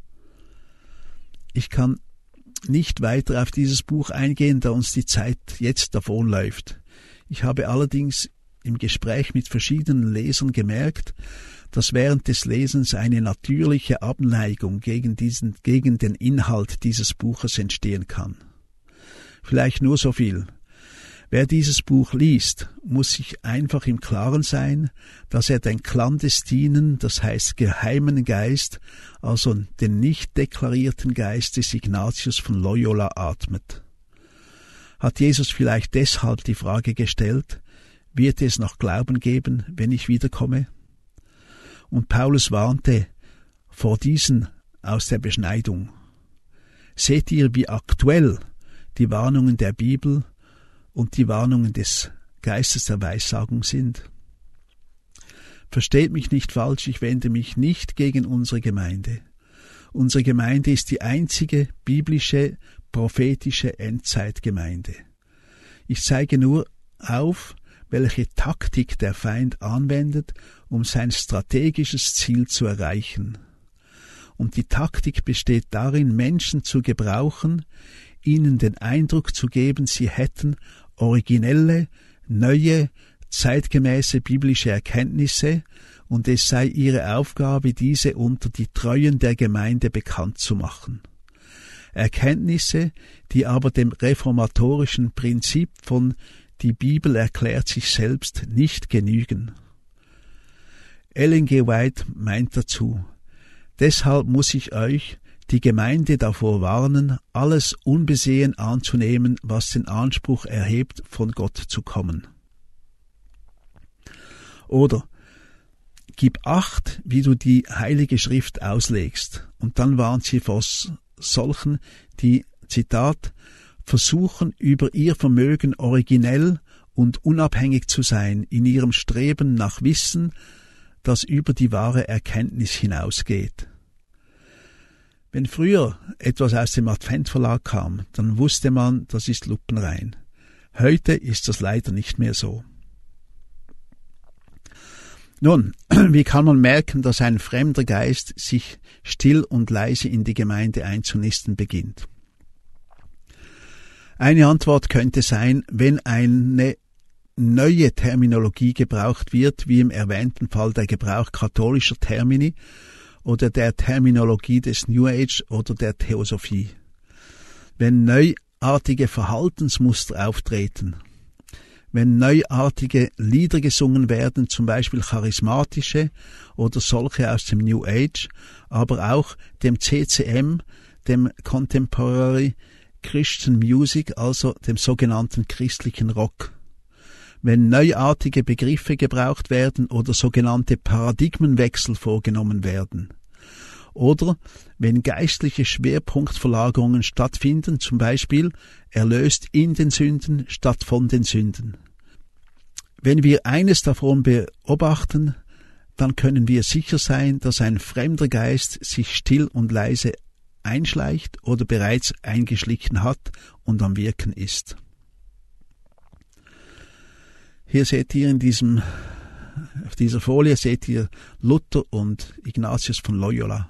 Ich kann nicht weiter auf dieses Buch eingehen, da uns die Zeit jetzt davonläuft. Ich habe allerdings im Gespräch mit verschiedenen Lesern gemerkt, dass während des Lesens eine natürliche Abneigung gegen den Inhalt dieses Buches entstehen kann. Vielleicht nur so viel. Wer dieses Buch liest, muss sich einfach im Klaren sein, dass er den clandestinen, das heißt geheimen Geist, also den nicht deklarierten Geist des Ignatius von Loyola atmet. Hat Jesus vielleicht deshalb die Frage gestellt: Wird es noch Glauben geben, wenn ich wiederkomme? Und Paulus warnte vor diesen aus der Beschneidung. Seht ihr, wie aktuell die Warnungen der Bibel und die Warnungen des Geistes der Weissagung sind? Versteht mich nicht falsch, ich wende mich nicht gegen unsere Gemeinde. Unsere Gemeinde ist die einzige biblische, prophetische Endzeitgemeinde. Ich zeige nur auf, welche Taktik der Feind anwendet, um sein strategisches Ziel zu erreichen. Und die Taktik besteht darin, Menschen zu gebrauchen, ihnen den Eindruck zu geben, sie hätten originelle, neue, zeitgemäße biblische Erkenntnisse, und es sei ihre Aufgabe, diese unter die Treuen der Gemeinde bekannt zu machen. Erkenntnisse, die aber dem reformatorischen Prinzip von die Bibel erklärt sich selbst nicht genügen. Ellen G. White meint dazu: Deshalb muss ich euch, die Gemeinde, davor warnen, alles unbesehen anzunehmen, was den Anspruch erhebt, von Gott zu kommen. Oder: Gib Acht, wie du die Heilige Schrift auslegst. Und dann warnt sie vor solchen, die Zitat, versuchen über ihr Vermögen originell und unabhängig zu sein in ihrem Streben nach Wissen, das über die wahre Erkenntnis hinausgeht. Wenn früher etwas aus dem Adventverlag kam, dann wusste man, das ist lupenrein. Heute ist das leider nicht mehr so. Nun, wie kann man merken, dass ein fremder Geist sich still und leise in die Gemeinde einzunisten beginnt? Eine Antwort könnte sein, wenn eine neue Terminologie gebraucht wird, wie im erwähnten Fall der Gebrauch katholischer Termini oder der Terminologie des New Age oder der Theosophie. Wenn neuartige Verhaltensmuster auftreten, wenn neuartige Lieder gesungen werden, zum Beispiel charismatische oder solche aus dem New Age, aber auch dem CCM, dem Contemporary Christian Music, also dem sogenannten christlichen Rock. Wenn neuartige Begriffe gebraucht werden oder sogenannte Paradigmenwechsel vorgenommen werden. Oder wenn geistliche Schwerpunktverlagerungen stattfinden, zum Beispiel erlöst in den Sünden statt von den Sünden. Wenn wir eines davon beobachten, dann können wir sicher sein, dass ein fremder Geist sich still und leise einschleicht oder bereits eingeschlichen hat und am Wirken ist. Hier seht ihr auf dieser Folie seht ihr Luther und Ignatius von Loyola.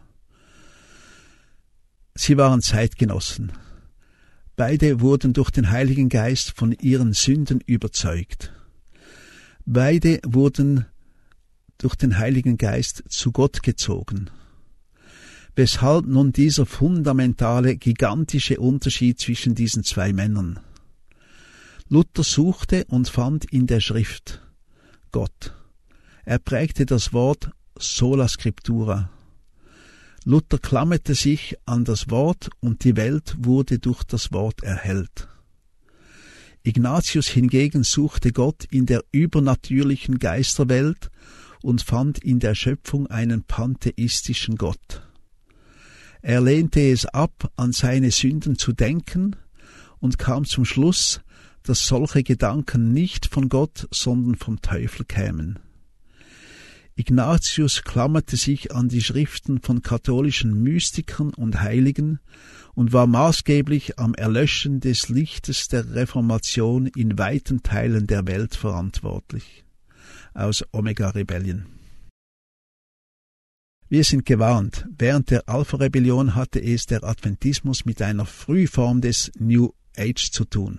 Sie waren Zeitgenossen. Beide wurden durch den Heiligen Geist von ihren Sünden überzeugt. Beide wurden durch den Heiligen Geist zu Gott gezogen. Weshalb nun dieser fundamentale, gigantische Unterschied zwischen diesen zwei Männern? Luther suchte und fand in der Schrift Gott. Er prägte das Wort sola scriptura. Luther klammerte sich an das Wort und die Welt wurde durch das Wort erhellt. Ignatius hingegen suchte Gott in der übernatürlichen Geisterwelt und fand in der Schöpfung einen pantheistischen Gott. Er lehnte es ab, an seine Sünden zu denken und kam zum Schluss, dass solche Gedanken nicht von Gott, sondern vom Teufel kämen. Ignatius klammerte sich an die Schriften von katholischen Mystikern und Heiligen und war maßgeblich am Erlöschen des Lichtes der Reformation in weiten Teilen der Welt verantwortlich. Aus Omega Rebellion. Wir sind gewarnt, während der Alpha-Rebellion hatte es der Adventismus mit einer Frühform des New Age zu tun.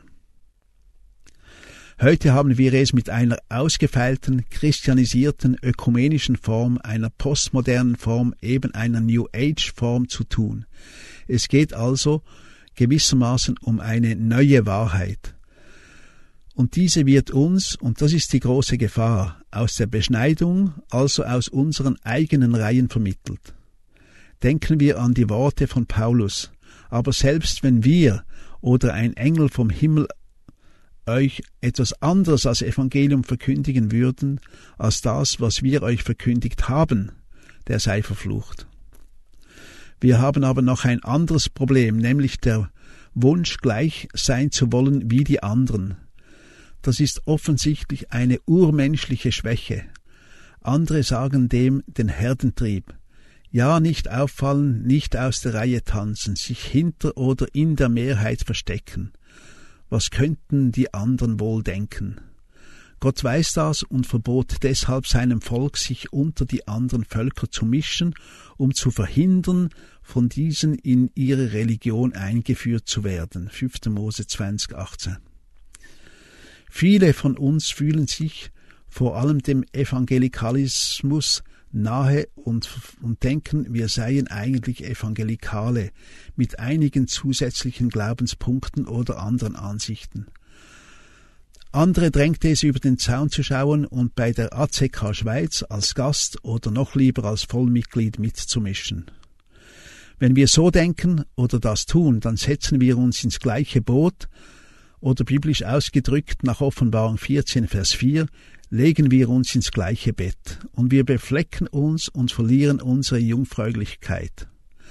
Heute haben wir es mit einer ausgefeilten, christianisierten, ökumenischen Form, einer postmodernen Form, eben einer New Age Form zu tun. Es geht also gewissermaßen um eine neue Wahrheit. Und diese wird uns, und das ist die große Gefahr, aus der Beschneidung, also aus unseren eigenen Reihen vermittelt. Denken wir an die Worte von Paulus. Aber selbst wenn wir oder ein Engel vom Himmel euch etwas anderes als Evangelium verkündigen würden, als das, was wir euch verkündigt haben, der sei verflucht. Wir haben aber noch ein anderes Problem, nämlich der Wunsch, gleich sein zu wollen wie die anderen. Das ist offensichtlich eine urmenschliche Schwäche. Andere sagen dem den Herdentrieb. Ja, nicht auffallen, nicht aus der Reihe tanzen, sich hinter oder in der Mehrheit verstecken. Was könnten die anderen wohl denken? Gott weiß das und verbot deshalb seinem Volk, sich unter die anderen Völker zu mischen, um zu verhindern, von diesen in ihre Religion eingeführt zu werden. 5. Mose 20,18. Viele von uns fühlen sich vor allem dem Evangelikalismus nahe und denken, wir seien eigentlich Evangelikale mit einigen zusätzlichen Glaubenspunkten oder anderen Ansichten. Andere drängte es über den Zaun zu schauen und bei der ACK Schweiz als Gast oder noch lieber als Vollmitglied mitzumischen. Wenn wir so denken oder das tun, dann setzen wir uns ins gleiche Boot oder biblisch ausgedrückt nach Offenbarung 14, Vers 4, legen wir uns ins gleiche Bett und wir beflecken uns und verlieren unsere Jungfräulichkeit.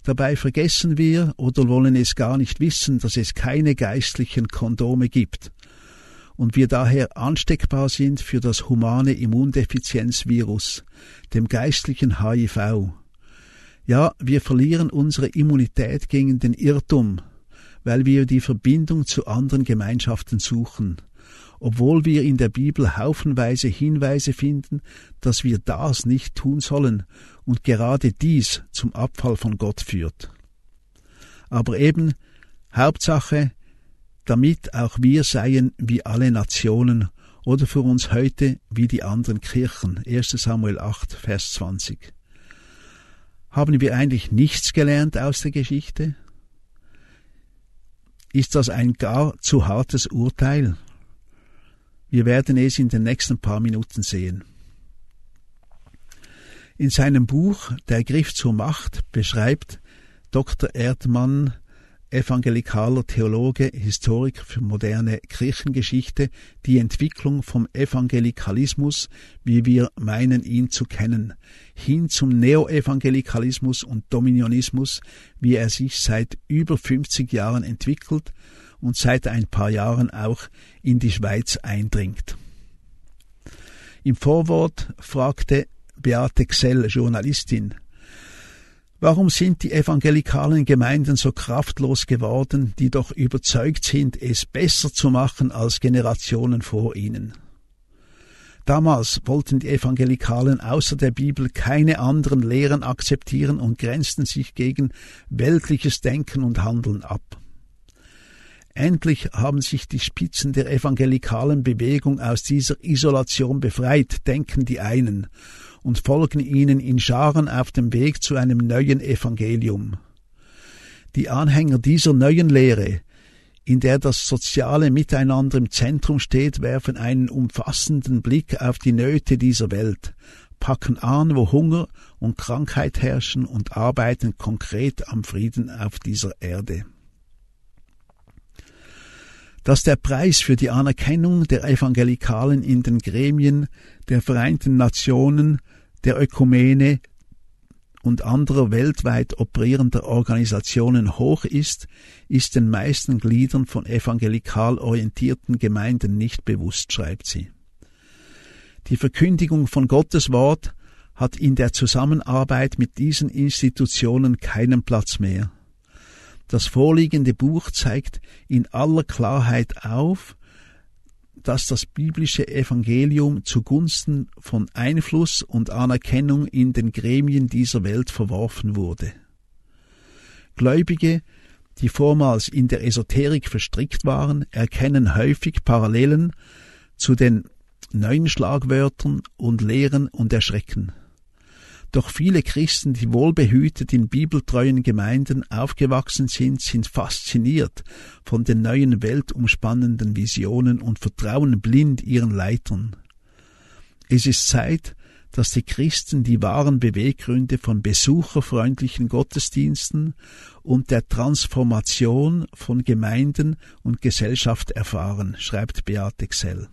Dabei vergessen wir oder wollen es gar nicht wissen, dass es keine geistlichen Kondome gibt und wir daher ansteckbar sind für das humane Immundefizienzvirus, dem geistlichen HIV. Ja, wir verlieren unsere Immunität gegen den Irrtum, weil wir die Verbindung zu anderen Gemeinschaften suchen, obwohl wir in der Bibel haufenweise Hinweise finden, dass wir das nicht tun sollen und gerade dies zum Abfall von Gott führt. Aber eben, Hauptsache, damit auch wir seien wie alle Nationen oder für uns heute wie die anderen Kirchen. 1. Samuel 8, Vers 20. Haben wir eigentlich nichts gelernt aus der Geschichte? Ist das ein gar zu hartes Urteil? Wir werden es in den nächsten paar Minuten sehen. In seinem Buch Der Griff zur Macht beschreibt Dr. Erdmann, evangelikaler Theologe, Historiker für moderne Kirchengeschichte, die Entwicklung vom Evangelikalismus, wie wir meinen ihn zu kennen, hin zum Neoevangelikalismus und Dominionismus, wie er sich seit über 50 Jahren entwickelt und seit ein paar Jahren auch in die Schweiz eindringt. Im Vorwort fragte Beate Gsell, Journalistin, warum sind die evangelikalen Gemeinden so kraftlos geworden, die doch überzeugt sind, es besser zu machen als Generationen vor ihnen? Damals wollten die Evangelikalen außer der Bibel keine anderen Lehren akzeptieren und grenzten sich gegen weltliches Denken und Handeln ab. Endlich haben sich die Spitzen der evangelikalen Bewegung aus dieser Isolation befreit, denken die einen, und folgen ihnen in Scharen auf dem Weg zu einem neuen Evangelium. Die Anhänger dieser neuen Lehre, in der das soziale Miteinander im Zentrum steht, werfen einen umfassenden Blick auf die Nöte dieser Welt, packen an, wo Hunger und Krankheit herrschen und arbeiten konkret am Frieden auf dieser Erde. Dass der Preis für die Anerkennung der Evangelikalen in den Gremien der Vereinten Nationen, der Ökumene und anderer weltweit operierender Organisationen hoch ist, ist den meisten Gliedern von evangelikal orientierten Gemeinden nicht bewusst, schreibt sie. Die Verkündigung von Gottes Wort hat in der Zusammenarbeit mit diesen Institutionen keinen Platz mehr. Das vorliegende Buch zeigt in aller Klarheit auf, dass das biblische Evangelium zugunsten von Einfluss und Anerkennung in den Gremien dieser Welt verworfen wurde. Gläubige, die vormals in der Esoterik verstrickt waren, erkennen häufig Parallelen zu den neuen Schlagwörtern und Lehren und erschrecken. Doch viele Christen, die wohlbehütet in bibeltreuen Gemeinden aufgewachsen sind fasziniert von den neuen weltumspannenden Visionen und vertrauen blind ihren Leitern. Es ist Zeit, dass die Christen die wahren Beweggründe von besucherfreundlichen Gottesdiensten und der Transformation von Gemeinden und Gesellschaft erfahren, schreibt Beate Gsell.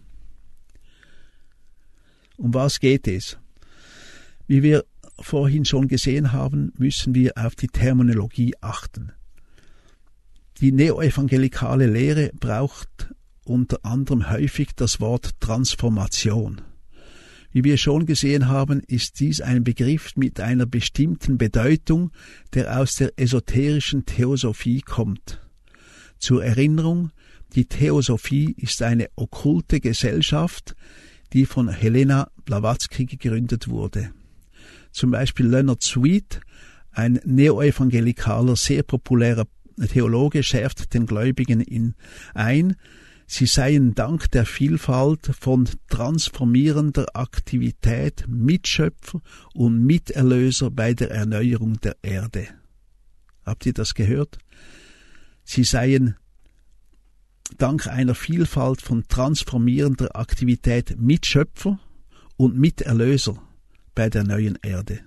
Um was geht es? Wie wir vorhin schon gesehen haben, müssen wir auf die Terminologie achten. Die neoevangelikale Lehre braucht unter anderem häufig das Wort Transformation. Wie wir schon gesehen haben, ist dies ein Begriff mit einer bestimmten Bedeutung, der aus der esoterischen Theosophie kommt. Zur Erinnerung, die Theosophie ist eine okkulte Gesellschaft, die von Helena Blavatsky gegründet wurde. Zum Beispiel Leonard Sweet, ein neoevangelikaler, sehr populärer Theologe, schärft den Gläubigen ein, sie seien dank der Vielfalt von transformierender Aktivität Mitschöpfer und Miterlöser bei der Erneuerung der Erde. Habt ihr das gehört? Sie seien dank einer Vielfalt von transformierender Aktivität Mitschöpfer und Miterlöser bei der neuen Erde.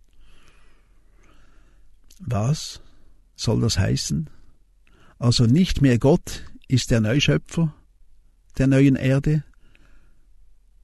Was soll das heißen? Also nicht mehr Gott ist der Neuschöpfer der neuen Erde,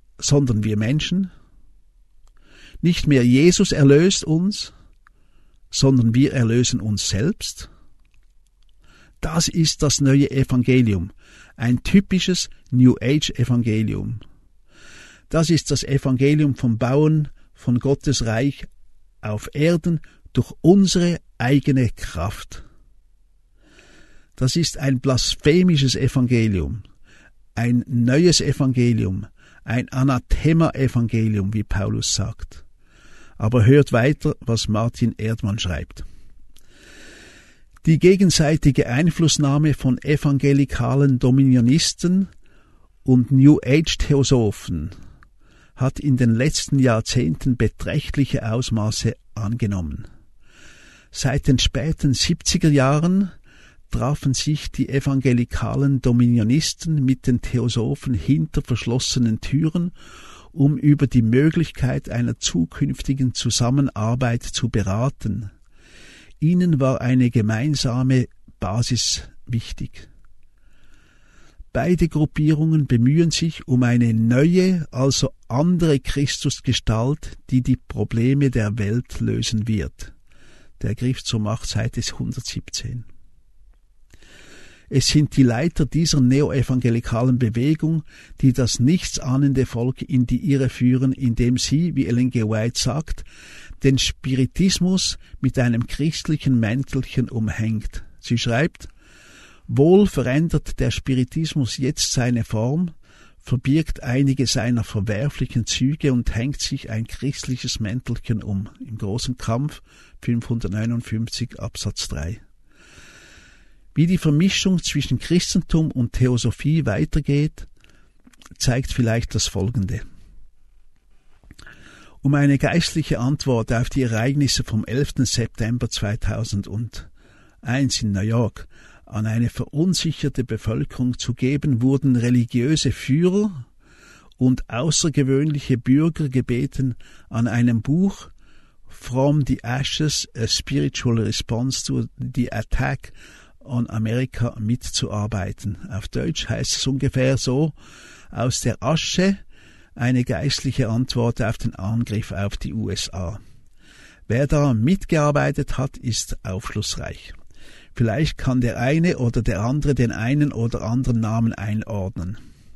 sondern wir Menschen. Nicht mehr Jesus erlöst uns, sondern wir erlösen uns selbst? Das ist das neue Evangelium, ein typisches New Age Evangelium. Das ist das Evangelium vom Bauen von Gottes Reich auf Erden durch unsere eigene Kraft. Das ist ein blasphemisches Evangelium, ein neues Evangelium, ein Anathema-Evangelium, wie Paulus sagt. Aber hört weiter, was Martin Erdmann schreibt. Die gegenseitige Einflussnahme von evangelikalen Dominionisten und New Age-Theosophen hat in den letzten Jahrzehnten beträchtliche Ausmaße angenommen. Seit den späten 70er Jahren trafen sich die evangelikalen Dominionisten mit den Theosophen hinter verschlossenen Türen, um über die Möglichkeit einer zukünftigen Zusammenarbeit zu beraten. Ihnen war eine gemeinsame Basis wichtig. Beide Gruppierungen bemühen sich um eine neue, also andere Christusgestalt, die die Probleme der Welt lösen wird. Der Griff zur Macht, Seite 117. Es sind die Leiter dieser neoevangelikalen Bewegung, die das nichtsahnende Volk in die Irre führen, indem sie, wie Ellen G. White sagt, den Spiritismus mit einem christlichen Mäntelchen umhängt. Sie schreibt, wohl verändert der Spiritismus jetzt seine Form, verbirgt einige seiner verwerflichen Züge und hängt sich ein christliches Mäntelchen um. Im großen Kampf 559 Absatz 3. Wie die Vermischung zwischen Christentum und Theosophie weitergeht, zeigt vielleicht das Folgende. Um eine geistliche Antwort auf die Ereignisse vom 11. September 2001 in New York an eine verunsicherte Bevölkerung zu geben, wurden religiöse Führer und außergewöhnliche Bürger gebeten, an einem Buch From the Ashes, a Spiritual Response to the Attack on America mitzuarbeiten. Auf Deutsch heißt es ungefähr so, aus der Asche eine geistliche Antwort auf den Angriff auf die USA. Wer da mitgearbeitet hat, ist aufschlussreich. Vielleicht kann der eine oder der andere den einen oder anderen Namen einordnen.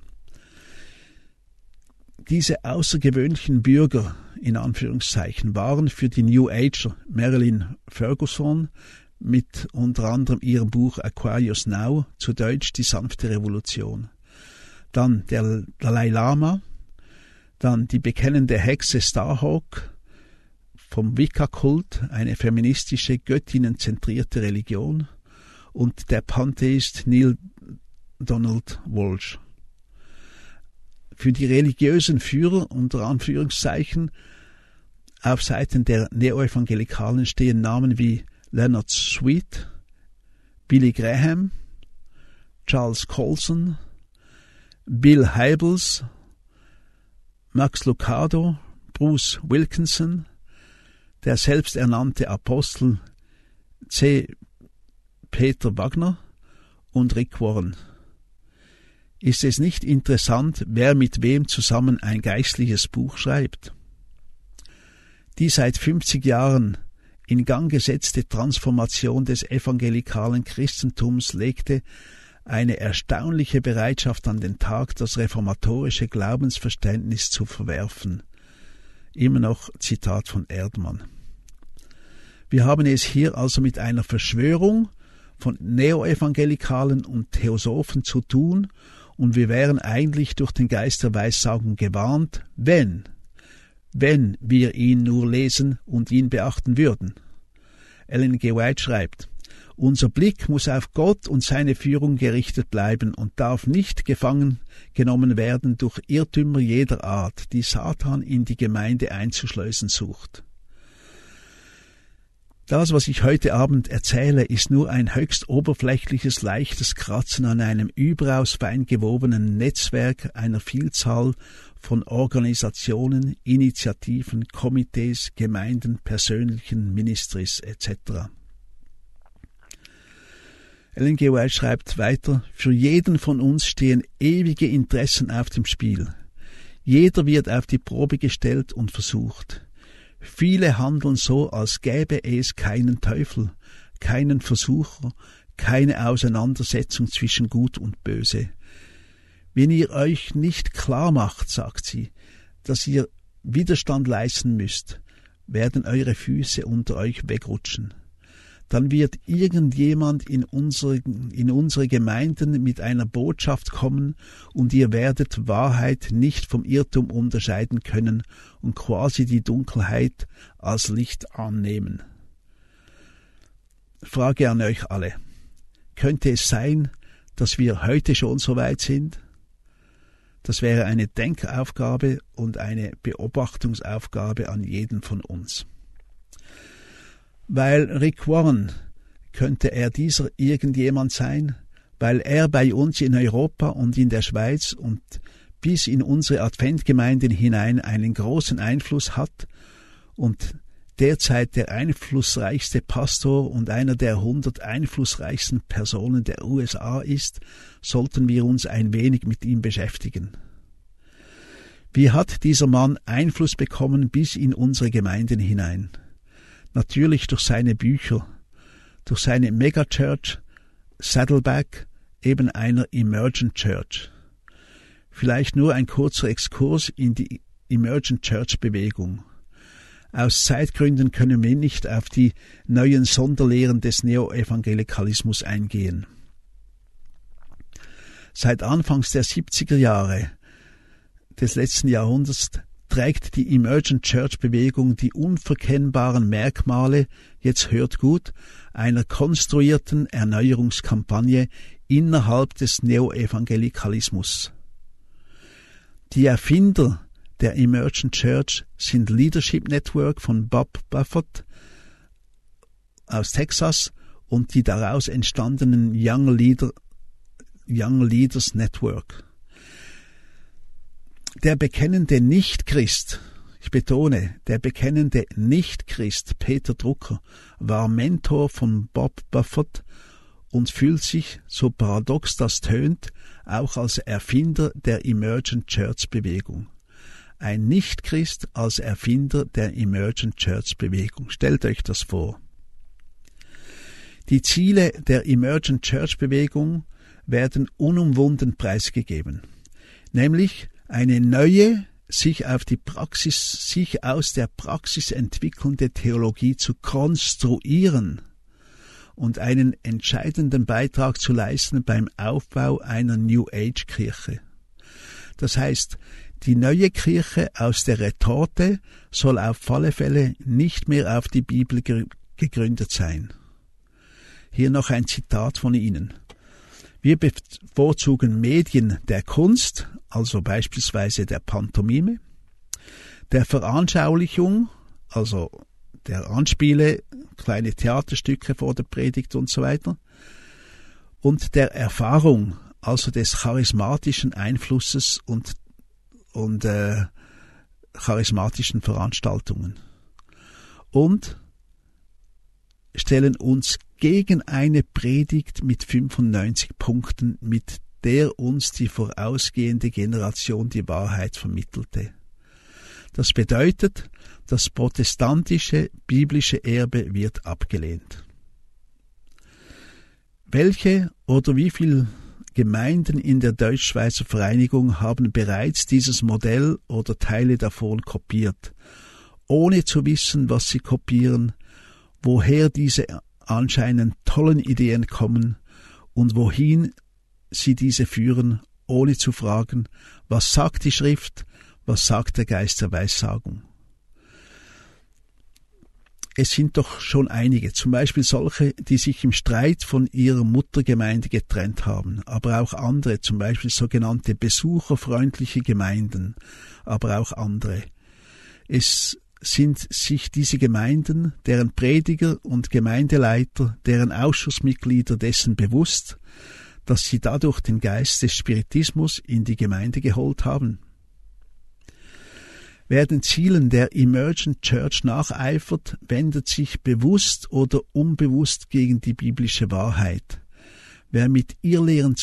Diese außergewöhnlichen Bürger, in Anführungszeichen, waren für die New Ager Marilyn Ferguson mit unter anderem ihrem Buch Aquarius Now, zu Deutsch Die sanfte Revolution. Dann der Dalai Lama, dann die bekennende Hexe Starhawk vom Wicca-Kult, eine feministische, göttinnenzentrierte Religion, und der Pantheist Neil Donald Walsh. Für die religiösen Führer, unter Anführungszeichen, auf Seiten der Neoevangelikalen stehen Namen wie Leonard Sweet, Billy Graham, Charles Colson, Bill Hybels, Max Lucado, Bruce Wilkinson, der selbsternannte Apostel C. Peter Wagner und Rick Warren. Ist es nicht interessant, wer mit wem zusammen ein geistliches Buch schreibt? Die seit 50 Jahren in Gang gesetzte Transformation des evangelikalen Christentums legte eine erstaunliche Bereitschaft an den Tag, das reformatorische Glaubensverständnis zu verwerfen. Immer noch Zitat von Erdmann. Wir haben es hier also mit einer Verschwörung von Neoevangelikalen und Theosophen zu tun, und wir wären eigentlich durch den Geist der Weissagung gewarnt, wenn wir ihn nur lesen und ihn beachten würden. Ellen G. White schreibt, unser Blick muss auf Gott und seine Führung gerichtet bleiben und darf nicht gefangen genommen werden durch Irrtümer jeder Art, die Satan in die Gemeinde einzuschleusen sucht. Das, was ich heute Abend erzähle, ist nur ein höchst oberflächliches, leichtes Kratzen an einem überaus fein gewobenen Netzwerk einer Vielzahl von Organisationen, Initiativen, Komitees, Gemeinden, persönlichen Ministries etc. Ellen G. White schreibt weiter, für jeden von uns stehen ewige Interessen auf dem Spiel. Jeder wird auf die Probe gestellt und versucht. Viele handeln so, als gäbe es keinen Teufel, keinen Versucher, keine Auseinandersetzung zwischen Gut und Böse. Wenn ihr euch nicht klar macht, sagt sie, dass ihr Widerstand leisten müsst, werden eure Füße unter euch wegrutschen. Dann wird irgendjemand in unsere Gemeinden mit einer Botschaft kommen und ihr werdet Wahrheit nicht vom Irrtum unterscheiden können und quasi die Dunkelheit als Licht annehmen. Frage an euch alle. Könnte es sein, dass wir heute schon so weit sind? Das wäre eine Denkaufgabe und eine Beobachtungsaufgabe an jeden von uns. Weil Rick Warren, könnte er dieser irgendjemand sein? Weil er bei uns in Europa und in der Schweiz und bis in unsere Adventgemeinden hinein einen großen Einfluss hat und derzeit der einflussreichste Pastor und einer der 100 einflussreichsten Personen der USA ist, sollten wir uns ein wenig mit ihm beschäftigen. Wie hat dieser Mann Einfluss bekommen bis in unsere Gemeinden hinein? Natürlich durch seine Bücher, durch seine Megachurch, Saddleback, eben einer Emergent Church. Vielleicht nur ein kurzer Exkurs in die Emergent Church Bewegung. Aus Zeitgründen können wir nicht auf die neuen Sonderlehren des Neoevangelikalismus eingehen. Seit Anfangs der 70er Jahre des letzten Jahrhunderts trägt die Emergent Church Bewegung die unverkennbaren Merkmale, jetzt hört gut, einer konstruierten Erneuerungskampagne innerhalb des Neoevangelikalismus. Die Erfinder der Emergent Church sind Leadership Network von Bob Buffett aus Texas und die daraus entstandenen Young Leaders Network. Der bekennende Nichtchrist, ich betone, der bekennende Nichtchrist Peter Drucker war Mentor von Bob Buffett und fühlt sich, so paradox das tönt, auch als Erfinder der Emergent Church Bewegung. Ein Nichtchrist als Erfinder der Emergent Church Bewegung. Stellt euch das vor. Die Ziele der Emergent Church Bewegung werden unumwunden preisgegeben, nämlich eine neue, sich aus der Praxis entwickelnde Theologie zu konstruieren und einen entscheidenden Beitrag zu leisten beim Aufbau einer New Age Kirche. Das heißt, die neue Kirche aus der Retorte soll auf alle Fälle nicht mehr auf die Bibel gegründet sein. Hier noch ein Zitat von ihnen. Wir bevorzugen Medien der Kunst, also beispielsweise der Pantomime, der Veranschaulichung, also der Anspiele, kleine Theaterstücke vor der Predigt und so weiter, und der Erfahrung, also des charismatischen Einflusses und charismatischen Veranstaltungen. Und stellen uns gegen eine Predigt mit 95 Punkten, mit der uns die vorausgehende Generation die Wahrheit vermittelte. Das bedeutet, das protestantische biblische Erbe wird abgelehnt. Welche oder wie viele Gemeinden in der Deutsch-Schweizer Vereinigung haben bereits dieses Modell oder Teile davon kopiert, ohne zu wissen, was sie kopieren, woher diese anscheinend tollen Ideen kommen und wohin sie diese führen, ohne zu fragen, was sagt die Schrift, was sagt der Geist der Weissagung. Es sind doch schon einige, zum Beispiel solche, die sich im Streit von ihrer Muttergemeinde getrennt haben, aber auch andere, zum Beispiel sogenannte besucherfreundliche Gemeinden, aber auch andere. Es sind sich diese Gemeinden, deren Prediger und Gemeindeleiter, deren Ausschussmitglieder dessen bewusst, dass sie dadurch den Geist des Spiritismus in die Gemeinde geholt haben. Wer den Zielen der Emergent Church nacheifert, wendet sich bewusst oder unbewusst gegen die biblische Wahrheit. Wer mit Irrlehren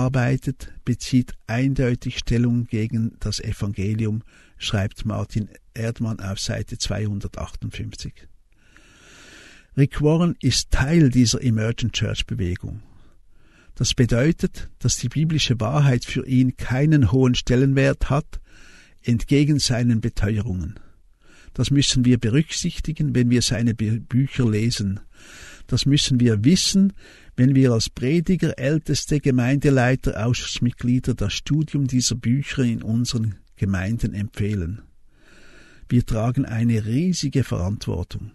zusammenarbeitet, bezieht eindeutig Stellung gegen das Evangelium, schreibt Martin Erdmann auf Seite 258. Rick Warren ist Teil dieser Emergent Church Bewegung. Das bedeutet, dass die biblische Wahrheit für ihn keinen hohen Stellenwert hat, entgegen seinen Beteuerungen. Das müssen wir berücksichtigen, wenn wir seine Bücher lesen. Das müssen wir wissen, wenn wir als Prediger, Älteste, Gemeindeleiter, Ausschussmitglieder das Studium dieser Bücher in unseren Gemeinden empfehlen. Wir tragen eine riesige Verantwortung.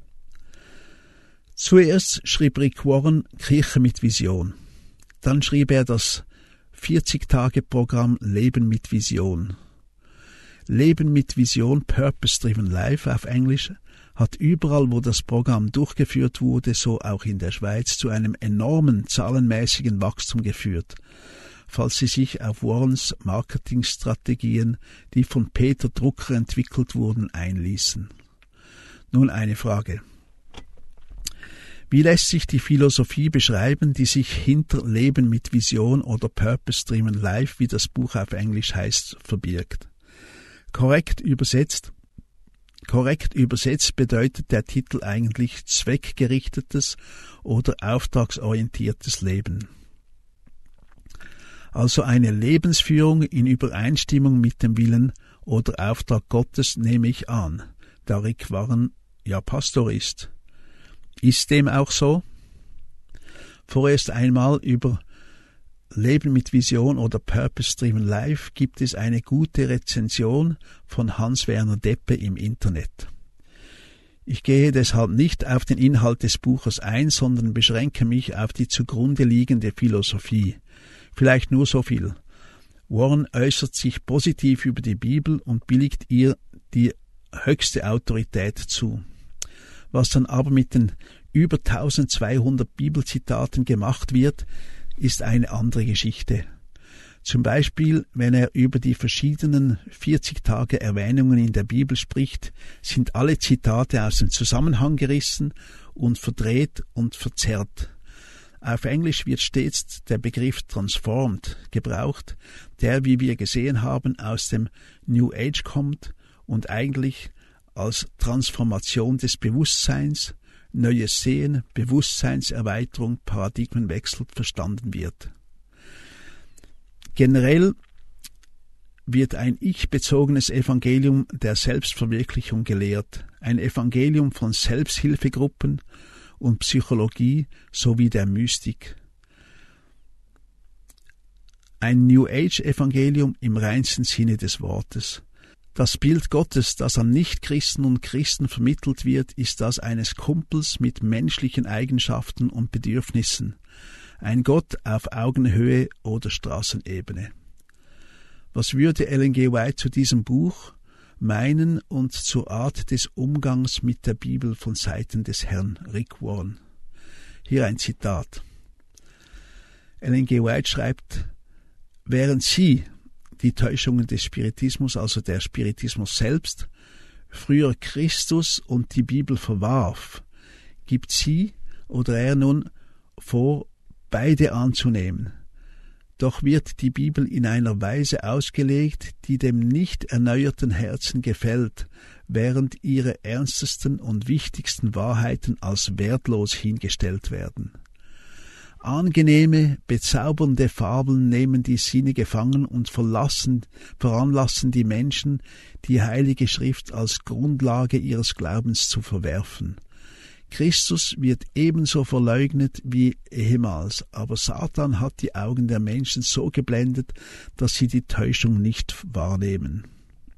Zuerst schrieb Rick Warren Kirche mit Vision. Dann schrieb er das 40-Tage-Programm Leben mit Vision. Leben mit Vision, Purpose-Driven Life auf Englisch, hat überall, wo das Programm durchgeführt wurde, so auch in der Schweiz, zu einem enormen zahlenmäßigen Wachstum geführt, falls Sie sich auf Warrens Marketingstrategien, die von Peter Drucker entwickelt wurden, einließen. Nun eine Frage. Wie lässt sich die Philosophie beschreiben, die sich hinter Leben mit Vision oder Purpose-Driven Life, wie das Buch auf Englisch heißt, verbirgt? Korrekt übersetzt bedeutet der Titel eigentlich zweckgerichtetes oder auftragsorientiertes Leben. Also eine Lebensführung in Übereinstimmung mit dem Willen oder Auftrag Gottes, nehme ich an, da Rick Warren ja Pastor ist. Ist dem auch so? Vorerst einmal über Leben mit Vision oder Purpose-Driven Life gibt es eine gute Rezension von Hans-Werner Deppe im Internet. Ich gehe deshalb nicht auf den Inhalt des Buches ein, sondern beschränke mich auf die zugrunde liegende Philosophie. Vielleicht nur so viel. Warren äußert sich positiv über die Bibel und billigt ihr die höchste Autorität zu. Was dann aber mit den über 1200 Bibelzitaten gemacht wird, ist eine andere Geschichte. Zum Beispiel, wenn er über die verschiedenen 40-Tage-Erwähnungen in der Bibel spricht, sind alle Zitate aus dem Zusammenhang gerissen und verdreht und verzerrt. Auf Englisch wird stets der Begriff transformed gebraucht, der, wie wir gesehen haben, aus dem New Age kommt und eigentlich als Transformation des Bewusstseins, neues Sehen, Bewusstseinserweiterung, Paradigmenwechsel verstanden wird. Generell wird ein ich-bezogenes Evangelium der Selbstverwirklichung gelehrt, ein Evangelium von Selbsthilfegruppen und Psychologie sowie der Mystik. Ein New Age-Evangelium im reinsten Sinne des Wortes. Das Bild Gottes, das an Nichtchristen und Christen vermittelt wird, ist das eines Kumpels mit menschlichen Eigenschaften und Bedürfnissen, ein Gott auf Augenhöhe oder Straßenebene. Was würde Ellen G. White zu diesem Buch meinen und zur Art des Umgangs mit der Bibel von Seiten des Herrn Rick Warren? Hier ein Zitat. Ellen G. White schreibt, während sie die Täuschungen des Spiritismus, also der Spiritismus selbst, früher Christus und die Bibel verwarf, gibt sie oder er nun vor, beide anzunehmen. Doch wird die Bibel in einer Weise ausgelegt, die dem nicht erneuerten Herzen gefällt, während ihre ernstesten und wichtigsten Wahrheiten als wertlos hingestellt werden. Angenehme, bezaubernde Fabeln nehmen die Sinne gefangen und veranlassen die Menschen, die Heilige Schrift als Grundlage ihres Glaubens zu verwerfen. Christus wird ebenso verleugnet wie ehemals, aber Satan hat die Augen der Menschen so geblendet, dass sie die Täuschung nicht wahrnehmen.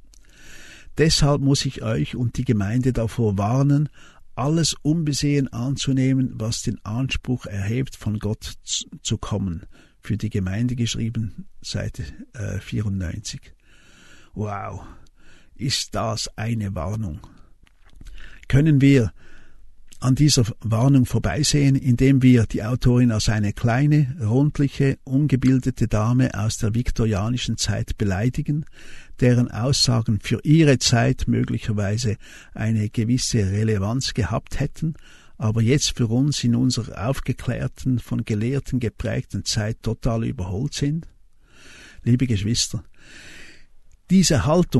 Deshalb muss ich euch und die Gemeinde davor warnen, alles unbesehen anzunehmen, was den Anspruch erhebt, von Gott zu kommen. Für die Gemeinde geschrieben, Seite 94. Wow, ist das eine Warnung. Können wir an dieser Warnung vorbeisehen, indem wir die Autorin als eine kleine, rundliche, ungebildete Dame aus der viktorianischen Zeit beleidigen, deren Aussagen für ihre Zeit möglicherweise eine gewisse Relevanz gehabt hätten, aber jetzt für uns in unserer aufgeklärten, von Gelehrten geprägten Zeit total überholt sind? Liebe Geschwister, diese Haltung,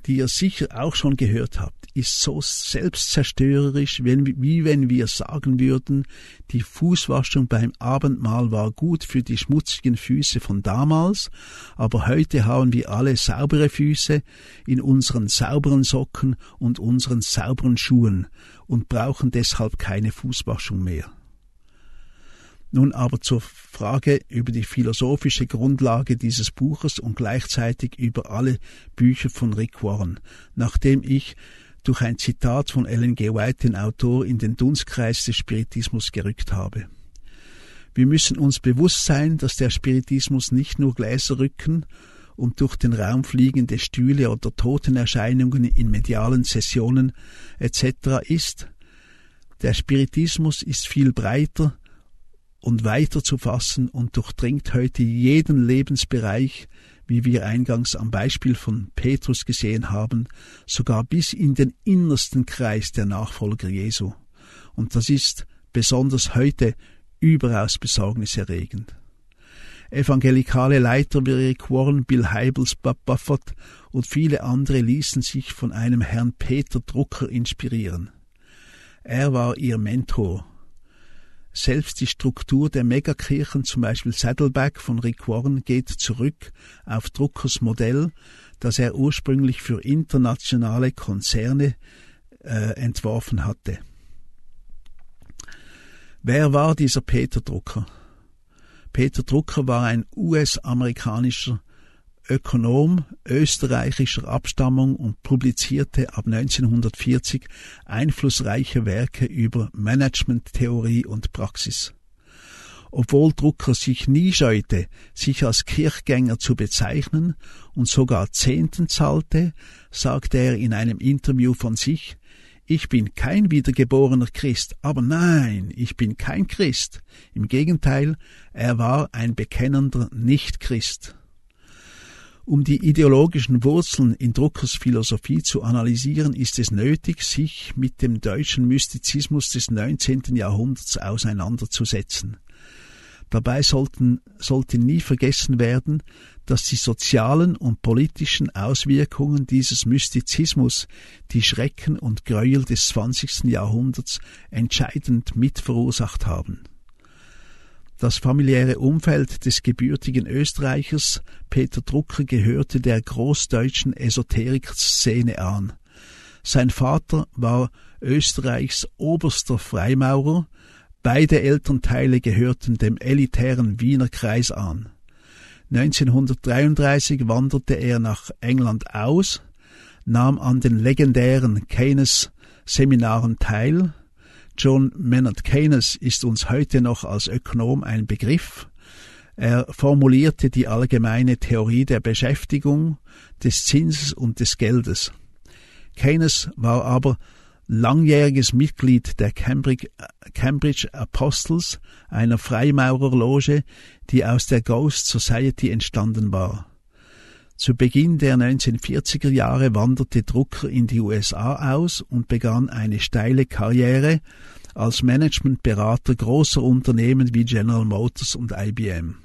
die ihr sicher auch schon gehört habt, ist so selbstzerstörerisch, wie wenn wir sagen würden, die Fußwaschung beim Abendmahl war gut für die schmutzigen Füße von damals, aber heute haben wir alle saubere Füße in unseren sauberen Socken und unseren sauberen Schuhen und brauchen deshalb keine Fußwaschung mehr. Nun aber zur Frage über die philosophische Grundlage dieses Buches und gleichzeitig über alle Bücher von Rick Warren, nachdem ich durch ein Zitat von Ellen G. White den Autor in den Dunstkreis des Spiritismus gerückt habe. Wir müssen uns bewusst sein, dass der Spiritismus nicht nur Gläserrücken und durch den Raum fliegende Stühle oder Totenerscheinungen in medialen Sessionen etc. ist. Der Spiritismus ist viel breiter und weiter zu fassen und durchdringt heute jeden Lebensbereich, wie wir eingangs am Beispiel von Petrus gesehen haben, sogar bis in den innersten Kreis der Nachfolger Jesu. Und das ist besonders heute überaus besorgniserregend. Evangelikale Leiter wie Rick Warren, Bill Hybels, Bob Buffett und viele andere ließen sich von einem Herrn Peter Drucker inspirieren. Er war ihr Mentor. Selbst die Struktur der Megakirchen, zum Beispiel Saddleback von Rick Warren, geht zurück auf Druckers Modell, das er ursprünglich für internationale Konzerne entworfen hatte. Wer war dieser Peter Drucker? Peter Drucker war ein US-amerikanischer Ökonom österreichischer Abstammung und publizierte ab 1940 einflussreiche Werke über Managementtheorie und Praxis. Obwohl Drucker sich nie scheute, sich als Kirchgänger zu bezeichnen und sogar Zehnten zahlte, sagte er in einem Interview von sich: Ich bin kein wiedergeborener Christ, aber nein, ich bin kein Christ. Im Gegenteil, er war ein bekennender Nicht-Christ. Um die ideologischen Wurzeln in Druckers Philosophie zu analysieren, ist es nötig, sich mit dem deutschen Mystizismus des 19. Jahrhunderts auseinanderzusetzen. Dabei sollte nie vergessen werden, dass die sozialen und politischen Auswirkungen dieses Mystizismus die Schrecken und Gräuel des 20. Jahrhunderts entscheidend mitverursacht haben. Das familiäre Umfeld des gebürtigen Österreichers Peter Drucker gehörte der großdeutschen Esoterik-Szene an. Sein Vater war Österreichs oberster Freimaurer, beide Elternteile gehörten dem elitären Wiener Kreis an. 1933 wanderte er nach England aus, nahm an den legendären Keynes-Seminaren teil. John Maynard Keynes ist uns heute noch als Ökonom ein Begriff. Er formulierte die allgemeine Theorie der Beschäftigung, des Zinses und des Geldes. Keynes war aber langjähriges Mitglied der Cambridge Apostles, einer Freimaurerloge, die aus der Ghost Society entstanden war. Zu Beginn der 1940er Jahre wanderte Drucker in die USA aus und begann eine steile Karriere als Managementberater großer Unternehmen wie General Motors und IBM.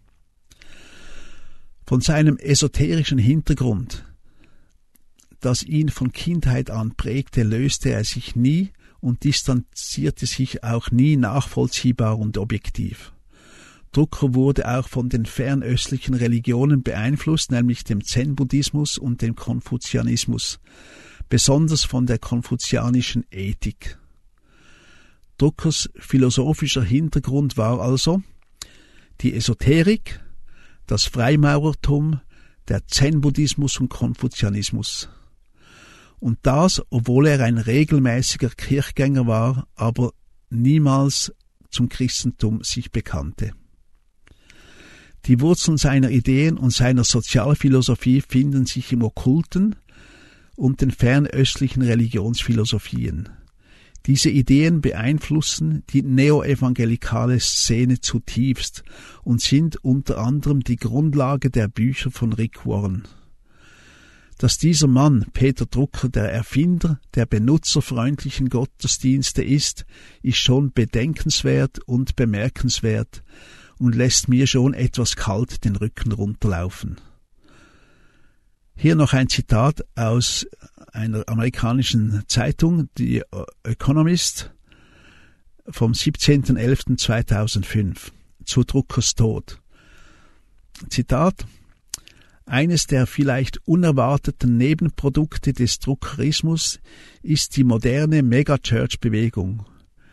Von seinem esoterischen Hintergrund, das ihn von Kindheit an prägte, löste er sich nie und distanzierte sich auch nie nachvollziehbar und objektiv. Drucker wurde auch von den fernöstlichen Religionen beeinflusst, nämlich dem Zen-Buddhismus und dem Konfuzianismus, besonders von der konfuzianischen Ethik. Druckers philosophischer Hintergrund war also die Esoterik, das Freimaurertum, der Zen-Buddhismus und Konfuzianismus. Und das, obwohl er ein regelmäßiger Kirchgänger war, aber niemals zum Christentum sich bekannte. Die Wurzeln seiner Ideen und seiner Sozialphilosophie finden sich im Okkulten und den fernöstlichen Religionsphilosophien. Diese Ideen beeinflussen die neoevangelikale Szene zutiefst und sind unter anderem die Grundlage der Bücher von Rick Warren. Dass dieser Mann, Peter Drucker, der Erfinder der benutzerfreundlichen Gottesdienste ist schon bedenkenswert und bemerkenswert und lässt mir schon etwas kalt den Rücken runterlaufen. Hier noch ein Zitat aus einer amerikanischen Zeitung, die Economist, vom 17.11.2005 zu Druckers Tod. Zitat: Eines der vielleicht unerwarteten Nebenprodukte des Druckerismus ist die moderne Megachurch-Bewegung.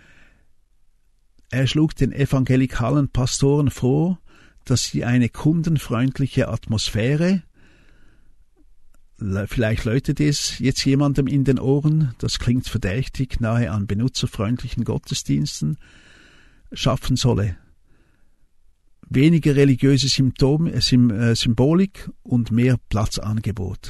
Er schlug den evangelikalen Pastoren vor, dass sie eine kundenfreundliche Atmosphäre, vielleicht läutet es jetzt jemandem in den Ohren, das klingt verdächtig nahe an benutzerfreundlichen Gottesdiensten, schaffen solle. Weniger religiöse Symbolik und mehr Platzangebot.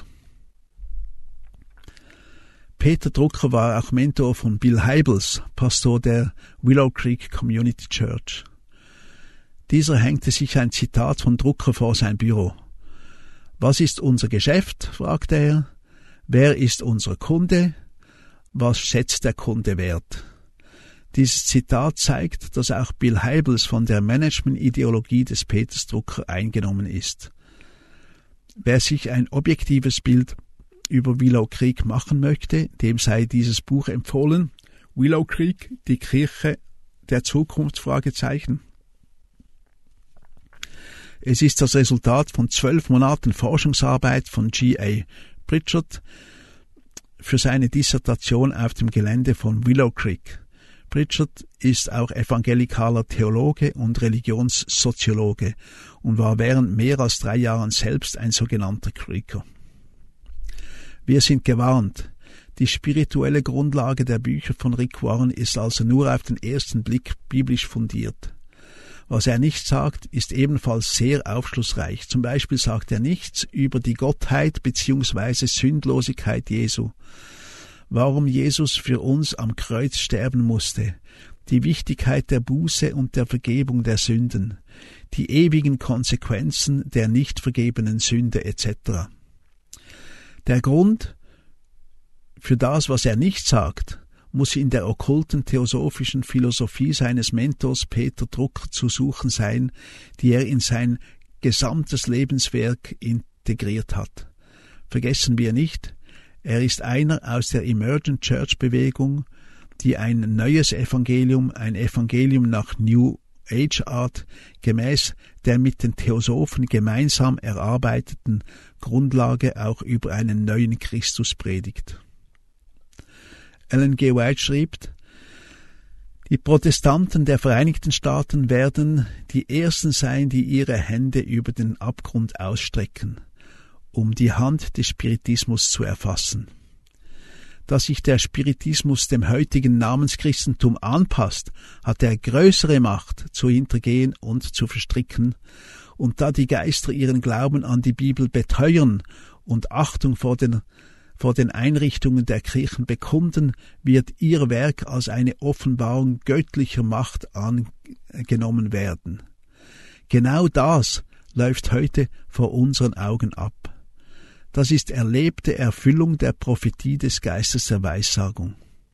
Peter Drucker war auch Mentor von Bill Hybels, Pastor der Willow Creek Community Church. Dieser hängte sich ein Zitat von Drucker vor sein Büro. Was ist unser Geschäft? Fragte er. Wer ist unser Kunde? Was schätzt der Kunde wert? Dieses Zitat zeigt, dass auch Bill Hybels von der Management-Ideologie des Peters Drucker eingenommen ist. Wer sich ein objektives Bild über Willow Creek machen möchte, dem sei dieses Buch empfohlen. Willow Creek, die Kirche der Zukunft? Es ist das Resultat von 12 Monaten Forschungsarbeit von G.A. Pritchard für seine Dissertation auf dem Gelände von Willow Creek. Pritchard ist auch evangelikaler Theologe und Religionssoziologe und war während mehr als 3 Jahren selbst ein sogenannter Creeker. Wir sind gewarnt. Die spirituelle Grundlage der Bücher von Rick Warren ist also nur auf den ersten Blick biblisch fundiert. Was er nicht sagt, ist ebenfalls sehr aufschlussreich. Zum Beispiel sagt er nichts über die Gottheit bzw. Sündlosigkeit Jesu. Warum Jesus für uns am Kreuz sterben musste, die Wichtigkeit der Buße und der Vergebung der Sünden, die ewigen Konsequenzen der nicht vergebenen Sünde etc. Der Grund für das, was er nicht sagt, muss in der okkulten theosophischen Philosophie seines Mentors Peter Drucker zu suchen sein, die er in sein gesamtes Lebenswerk integriert hat. Vergessen wir nicht, er ist einer aus der Emergent Church Bewegung, die ein neues Evangelium, ein Evangelium nach New Age Art, gemäß der mit den Theosophen gemeinsam erarbeiteten Grundlage auch über einen neuen Christus predigt. Ellen G. White schrieb, die Protestanten der Vereinigten Staaten werden die Ersten sein, die ihre Hände über den Abgrund ausstrecken, um die Hand des Spiritismus zu erfassen. Dass sich der Spiritismus dem heutigen Namenschristentum anpasst, hat er größere Macht zu hintergehen und zu verstricken, und da die Geister ihren Glauben an die Bibel beteuern und Achtung vor den Einrichtungen der Kirchen bekunden, wird ihr Werk als eine Offenbarung göttlicher Macht angenommen werden. Genau das läuft heute vor unseren Augen ab. Das ist erlebte Erfüllung der Prophetie des Geistes der Weissagung.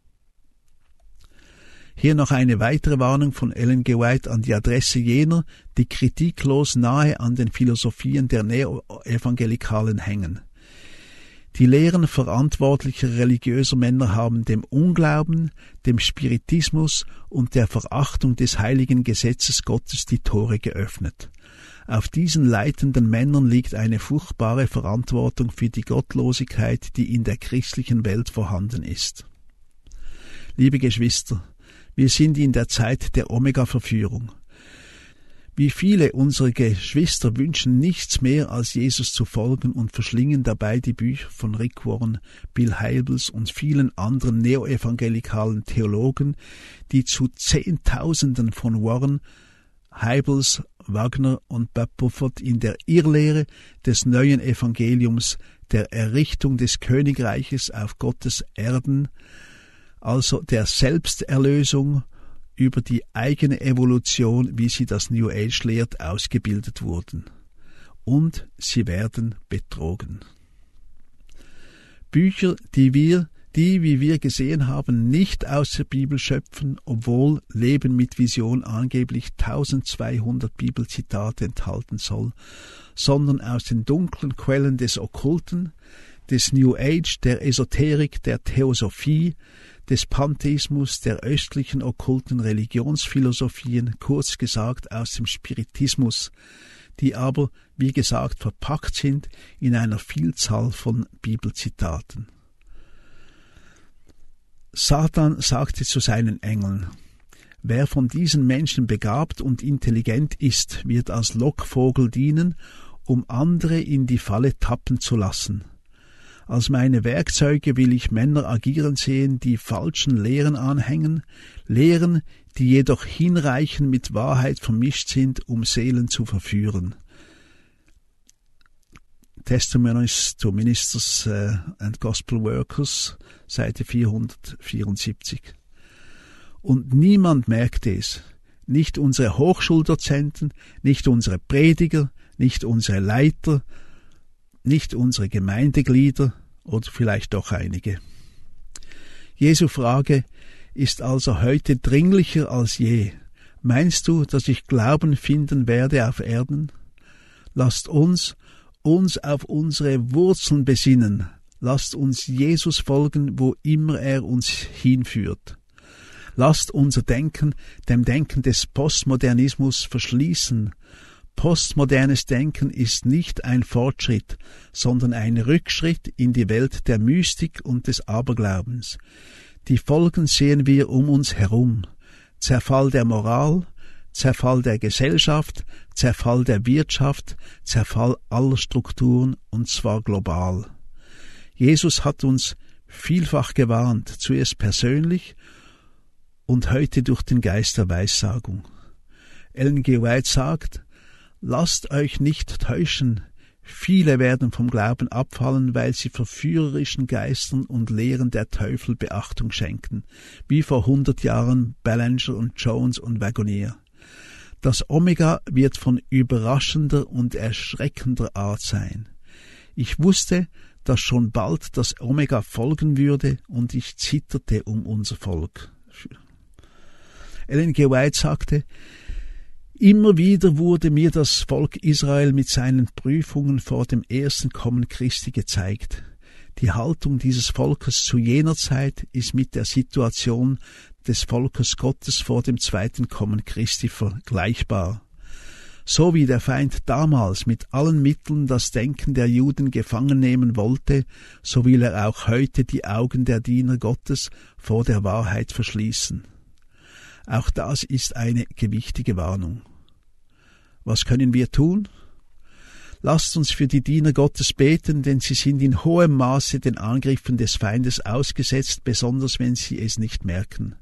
Hier noch eine weitere Warnung von Ellen G. White an die Adresse jener, die kritiklos nahe an den Philosophien der Neo-Evangelikalen hängen. Die Lehren verantwortlicher religiöser Männer haben dem Unglauben, dem Spiritismus und der Verachtung des heiligen Gesetzes Gottes die Tore geöffnet. Auf diesen leitenden Männern liegt eine furchtbare Verantwortung für die Gottlosigkeit, die in der christlichen Welt vorhanden ist. Liebe Geschwister, wir sind in der Zeit der Omega-Verführung. Wie viele unserer Geschwister wünschen nichts mehr, als Jesus zu folgen und verschlingen dabei die Bücher von Rick Warren, Bill Hybels und vielen anderen neoevangelikalen Theologen, die zu Zehntausenden von Warren, Hybels, Wagner und Bapofort in der Irrlehre des neuen Evangeliums, der Errichtung des Königreiches auf Gottes Erden, also der Selbsterlösung, über die eigene Evolution, wie sie das New Age lehrt, ausgebildet wurden. Und sie werden betrogen. Bücher, die wir, die, wie wir gesehen haben, nicht aus der Bibel schöpfen, obwohl Leben mit Vision angeblich 1200 Bibelzitate enthalten soll, sondern aus den dunklen Quellen des Okkulten, des New Age, der Esoterik, der Theosophie, des Pantheismus, der östlichen okkulten Religionsphilosophien, kurz gesagt aus dem Spiritismus, die aber, wie gesagt, verpackt sind in einer Vielzahl von Bibelzitaten. Satan sagte zu seinen Engeln: Wer von diesen Menschen begabt und intelligent ist, wird als Lockvogel dienen, um andere in die Falle tappen zu lassen. Als meine Werkzeuge will ich Männer agieren sehen, die falschen Lehren anhängen, Lehren, die jedoch hinreichend mit Wahrheit vermischt sind, um Seelen zu verführen. Testimonies to Ministers and Gospel Workers, Seite 474. Und niemand merkt es, nicht unsere Hochschuldozenten, nicht unsere Prediger, nicht unsere Leiter, nicht unsere Gemeindeglieder oder vielleicht doch einige. Jesu Frage ist also heute dringlicher als je. Meinst du, dass ich Glauben finden werde auf Erden? Lasst uns auf unsere Wurzeln besinnen. Lasst uns Jesus folgen, wo immer er uns hinführt. Lasst unser Denken dem Denken des Postmodernismus verschließen. Postmodernes Denken ist nicht ein Fortschritt, sondern ein Rückschritt in die Welt der Mystik und des Aberglaubens. Die Folgen sehen wir um uns herum. Zerfall der Moral, Zerfall der Gesellschaft, Zerfall der Wirtschaft, Zerfall aller Strukturen, und zwar global. Jesus hat uns vielfach gewarnt, zuerst persönlich und heute durch den Geist der Weissagung. Ellen G. White sagt: Lasst euch nicht täuschen, viele werden vom Glauben abfallen, weil sie verführerischen Geistern und Lehren der Teufel Beachtung schenken, wie vor 100 Jahren Ballinger und Jones und Wagonier. Das Omega wird von überraschender und erschreckender Art sein. Ich wusste, dass schon bald das Omega folgen würde, und ich zitterte um unser Volk. Ellen G. White sagte: Immer wieder wurde mir das Volk Israel mit seinen Prüfungen vor dem ersten Kommen Christi gezeigt. Die Haltung dieses Volkes zu jener Zeit ist mit der Situation des Volkes Gottes vor dem zweiten Kommen Christi vergleichbar. So wie der Feind damals mit allen Mitteln das Denken der Juden gefangen nehmen wollte, so will er auch heute die Augen der Diener Gottes vor der Wahrheit verschließen. Auch das ist eine gewichtige Warnung. Was können wir tun? Lasst uns für die Diener Gottes beten, denn sie sind in hohem Maße den Angriffen des Feindes ausgesetzt, besonders wenn sie es nicht merken.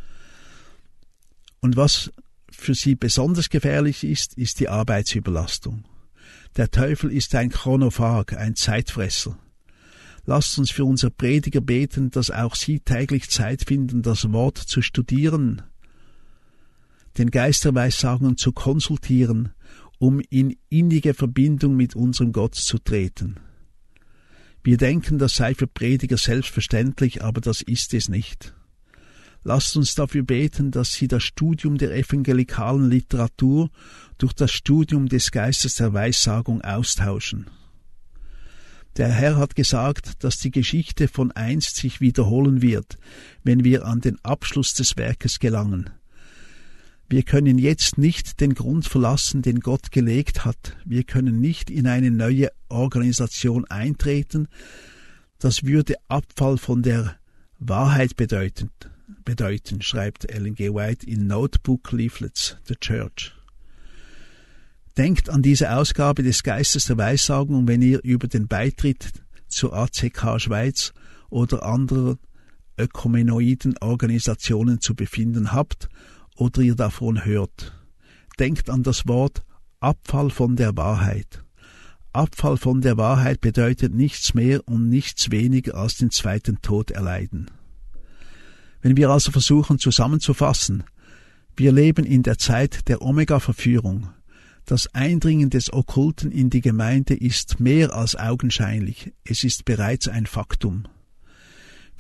Und was für sie besonders gefährlich ist, ist die Arbeitsüberlastung. Der Teufel ist ein Chronophag, ein Zeitfresser. Lasst uns für unsere Prediger beten, dass auch sie täglich Zeit finden, das Wort zu studieren, den Geist der Weissagungen zu konsultieren, um in innige Verbindung mit unserem Gott zu treten. Wir denken, das sei für Prediger selbstverständlich, aber das ist es nicht. Lasst uns dafür beten, dass sie das Studium der evangelikalen Literatur durch das Studium des Geistes der Weissagung austauschen. Der Herr hat gesagt, dass die Geschichte von einst sich wiederholen wird, wenn wir an den Abschluss des Werkes gelangen. Wir können jetzt nicht den Grund verlassen, den Gott gelegt hat. Wir können nicht in eine neue Organisation eintreten. Das würde Abfall von der Wahrheit bedeuten, schreibt Ellen G. White in Notebook Leaflets, The Church. Denkt an diese Ausgabe des Geistes der Weissagung, wenn ihr über den Beitritt zur ACK Schweiz oder anderen ökumenoiden Organisationen zu befinden habt oder ihr davon hört. Denkt an das Wort Abfall von der Wahrheit. Abfall von der Wahrheit bedeutet nichts mehr und nichts weniger als den zweiten Tod erleiden. Wenn wir also versuchen zusammenzufassen, wir leben in der Zeit der Omega-Verführung. Das Eindringen des Okkulten in die Gemeinde ist mehr als augenscheinlich, es ist bereits ein Faktum.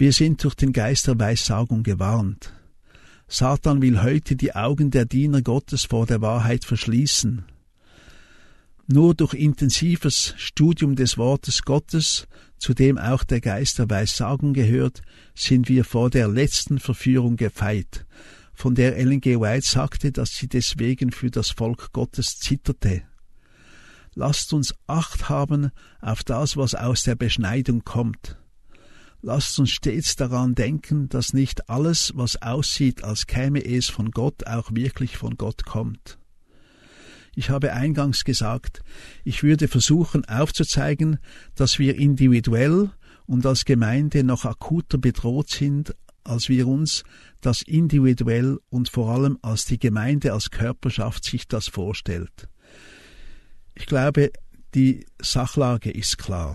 Wir sind durch den Geist der Weissagung gewarnt. Satan will heute die Augen der Diener Gottes vor der Wahrheit verschließen. Nur durch intensives Studium des Wortes Gottes, zu dem auch der Geist der Weissagung gehört, sind wir vor der letzten Verführung gefeit, von der Ellen G. White sagte, dass sie deswegen für das Volk Gottes zitterte. Lasst uns Acht haben auf das, was aus der Beschneidung kommt. Lasst uns stets daran denken, dass nicht alles, was aussieht, als käme es von Gott, auch wirklich von Gott kommt. Ich habe eingangs gesagt, ich würde versuchen aufzuzeigen, dass wir individuell und als Gemeinde noch akuter bedroht sind, als wir uns das individuell und vor allem als die Gemeinde als Körperschaft sich das vorstellt. Ich glaube, die Sachlage ist klar.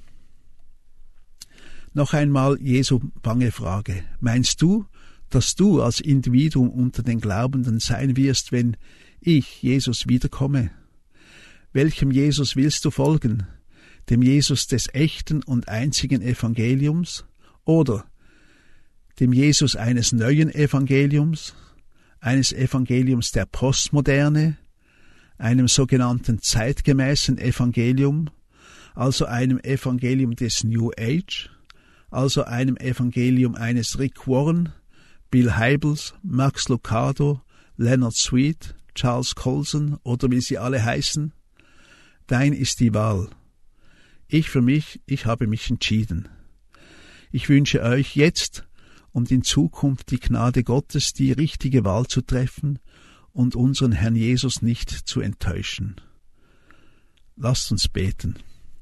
Noch einmal Jesu bange Frage. Meinst du, dass du als Individuum unter den Glaubenden sein wirst, wenn ich, Jesus, wiederkomme? Welchem Jesus willst du folgen? Dem Jesus des echten und einzigen Evangeliums oder dem Jesus eines neuen Evangeliums, eines Evangeliums der Postmoderne, einem sogenannten zeitgemäßen Evangelium, also einem Evangelium des New Age, also einem Evangelium eines Rick Warren, Bill Hybels, Max Lucado, Leonard Sweet, Charles Colson oder wie sie alle heißen? Dein ist die Wahl. Ich habe mich entschieden. Ich wünsche euch jetzt und in Zukunft die Gnade Gottes, die richtige Wahl zu treffen und unseren Herrn Jesus nicht zu enttäuschen. Lasst uns beten.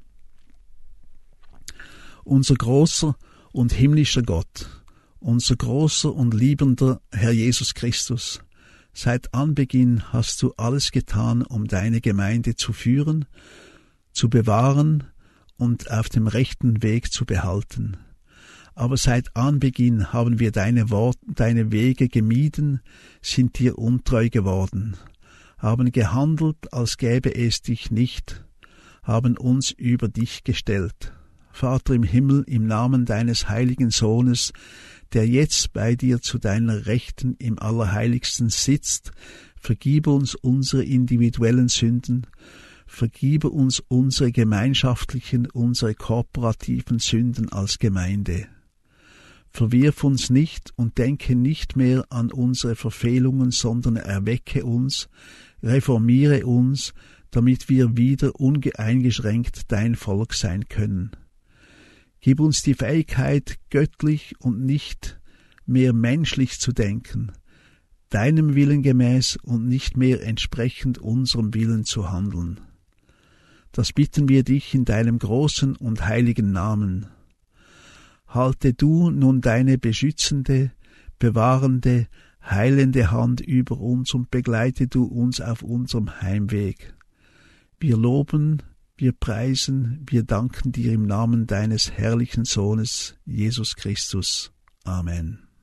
Unser großer und himmlischer Gott, unser großer und liebender Herr Jesus Christus, seit Anbeginn hast du alles getan, um deine Gemeinde zu führen, zu bewahren und auf dem rechten Weg zu behalten. Aber seit Anbeginn haben wir deine Wege gemieden, sind dir untreu geworden, haben gehandelt, als gäbe es dich nicht, haben uns über dich gestellt. Vater im Himmel, im Namen deines heiligen Sohnes, der jetzt bei dir zu deiner Rechten im Allerheiligsten sitzt, vergibe uns unsere individuellen Sünden, vergibe uns unsere gemeinschaftlichen, unsere kooperativen Sünden als Gemeinde. Verwirf uns nicht und denke nicht mehr an unsere Verfehlungen, sondern erwecke uns, reformiere uns, damit wir wieder uneingeschränkt dein Volk sein können. Gib uns die Fähigkeit, göttlich und nicht mehr menschlich zu denken, deinem Willen gemäß und nicht mehr entsprechend unserem Willen zu handeln. Das bitten wir dich in deinem großen und heiligen Namen. Halte du nun deine beschützende, bewahrende, heilende Hand über uns und begleite du uns auf unserem Heimweg. Wir loben, wir preisen, wir danken dir im Namen deines herrlichen Sohnes, Jesus Christus. Amen.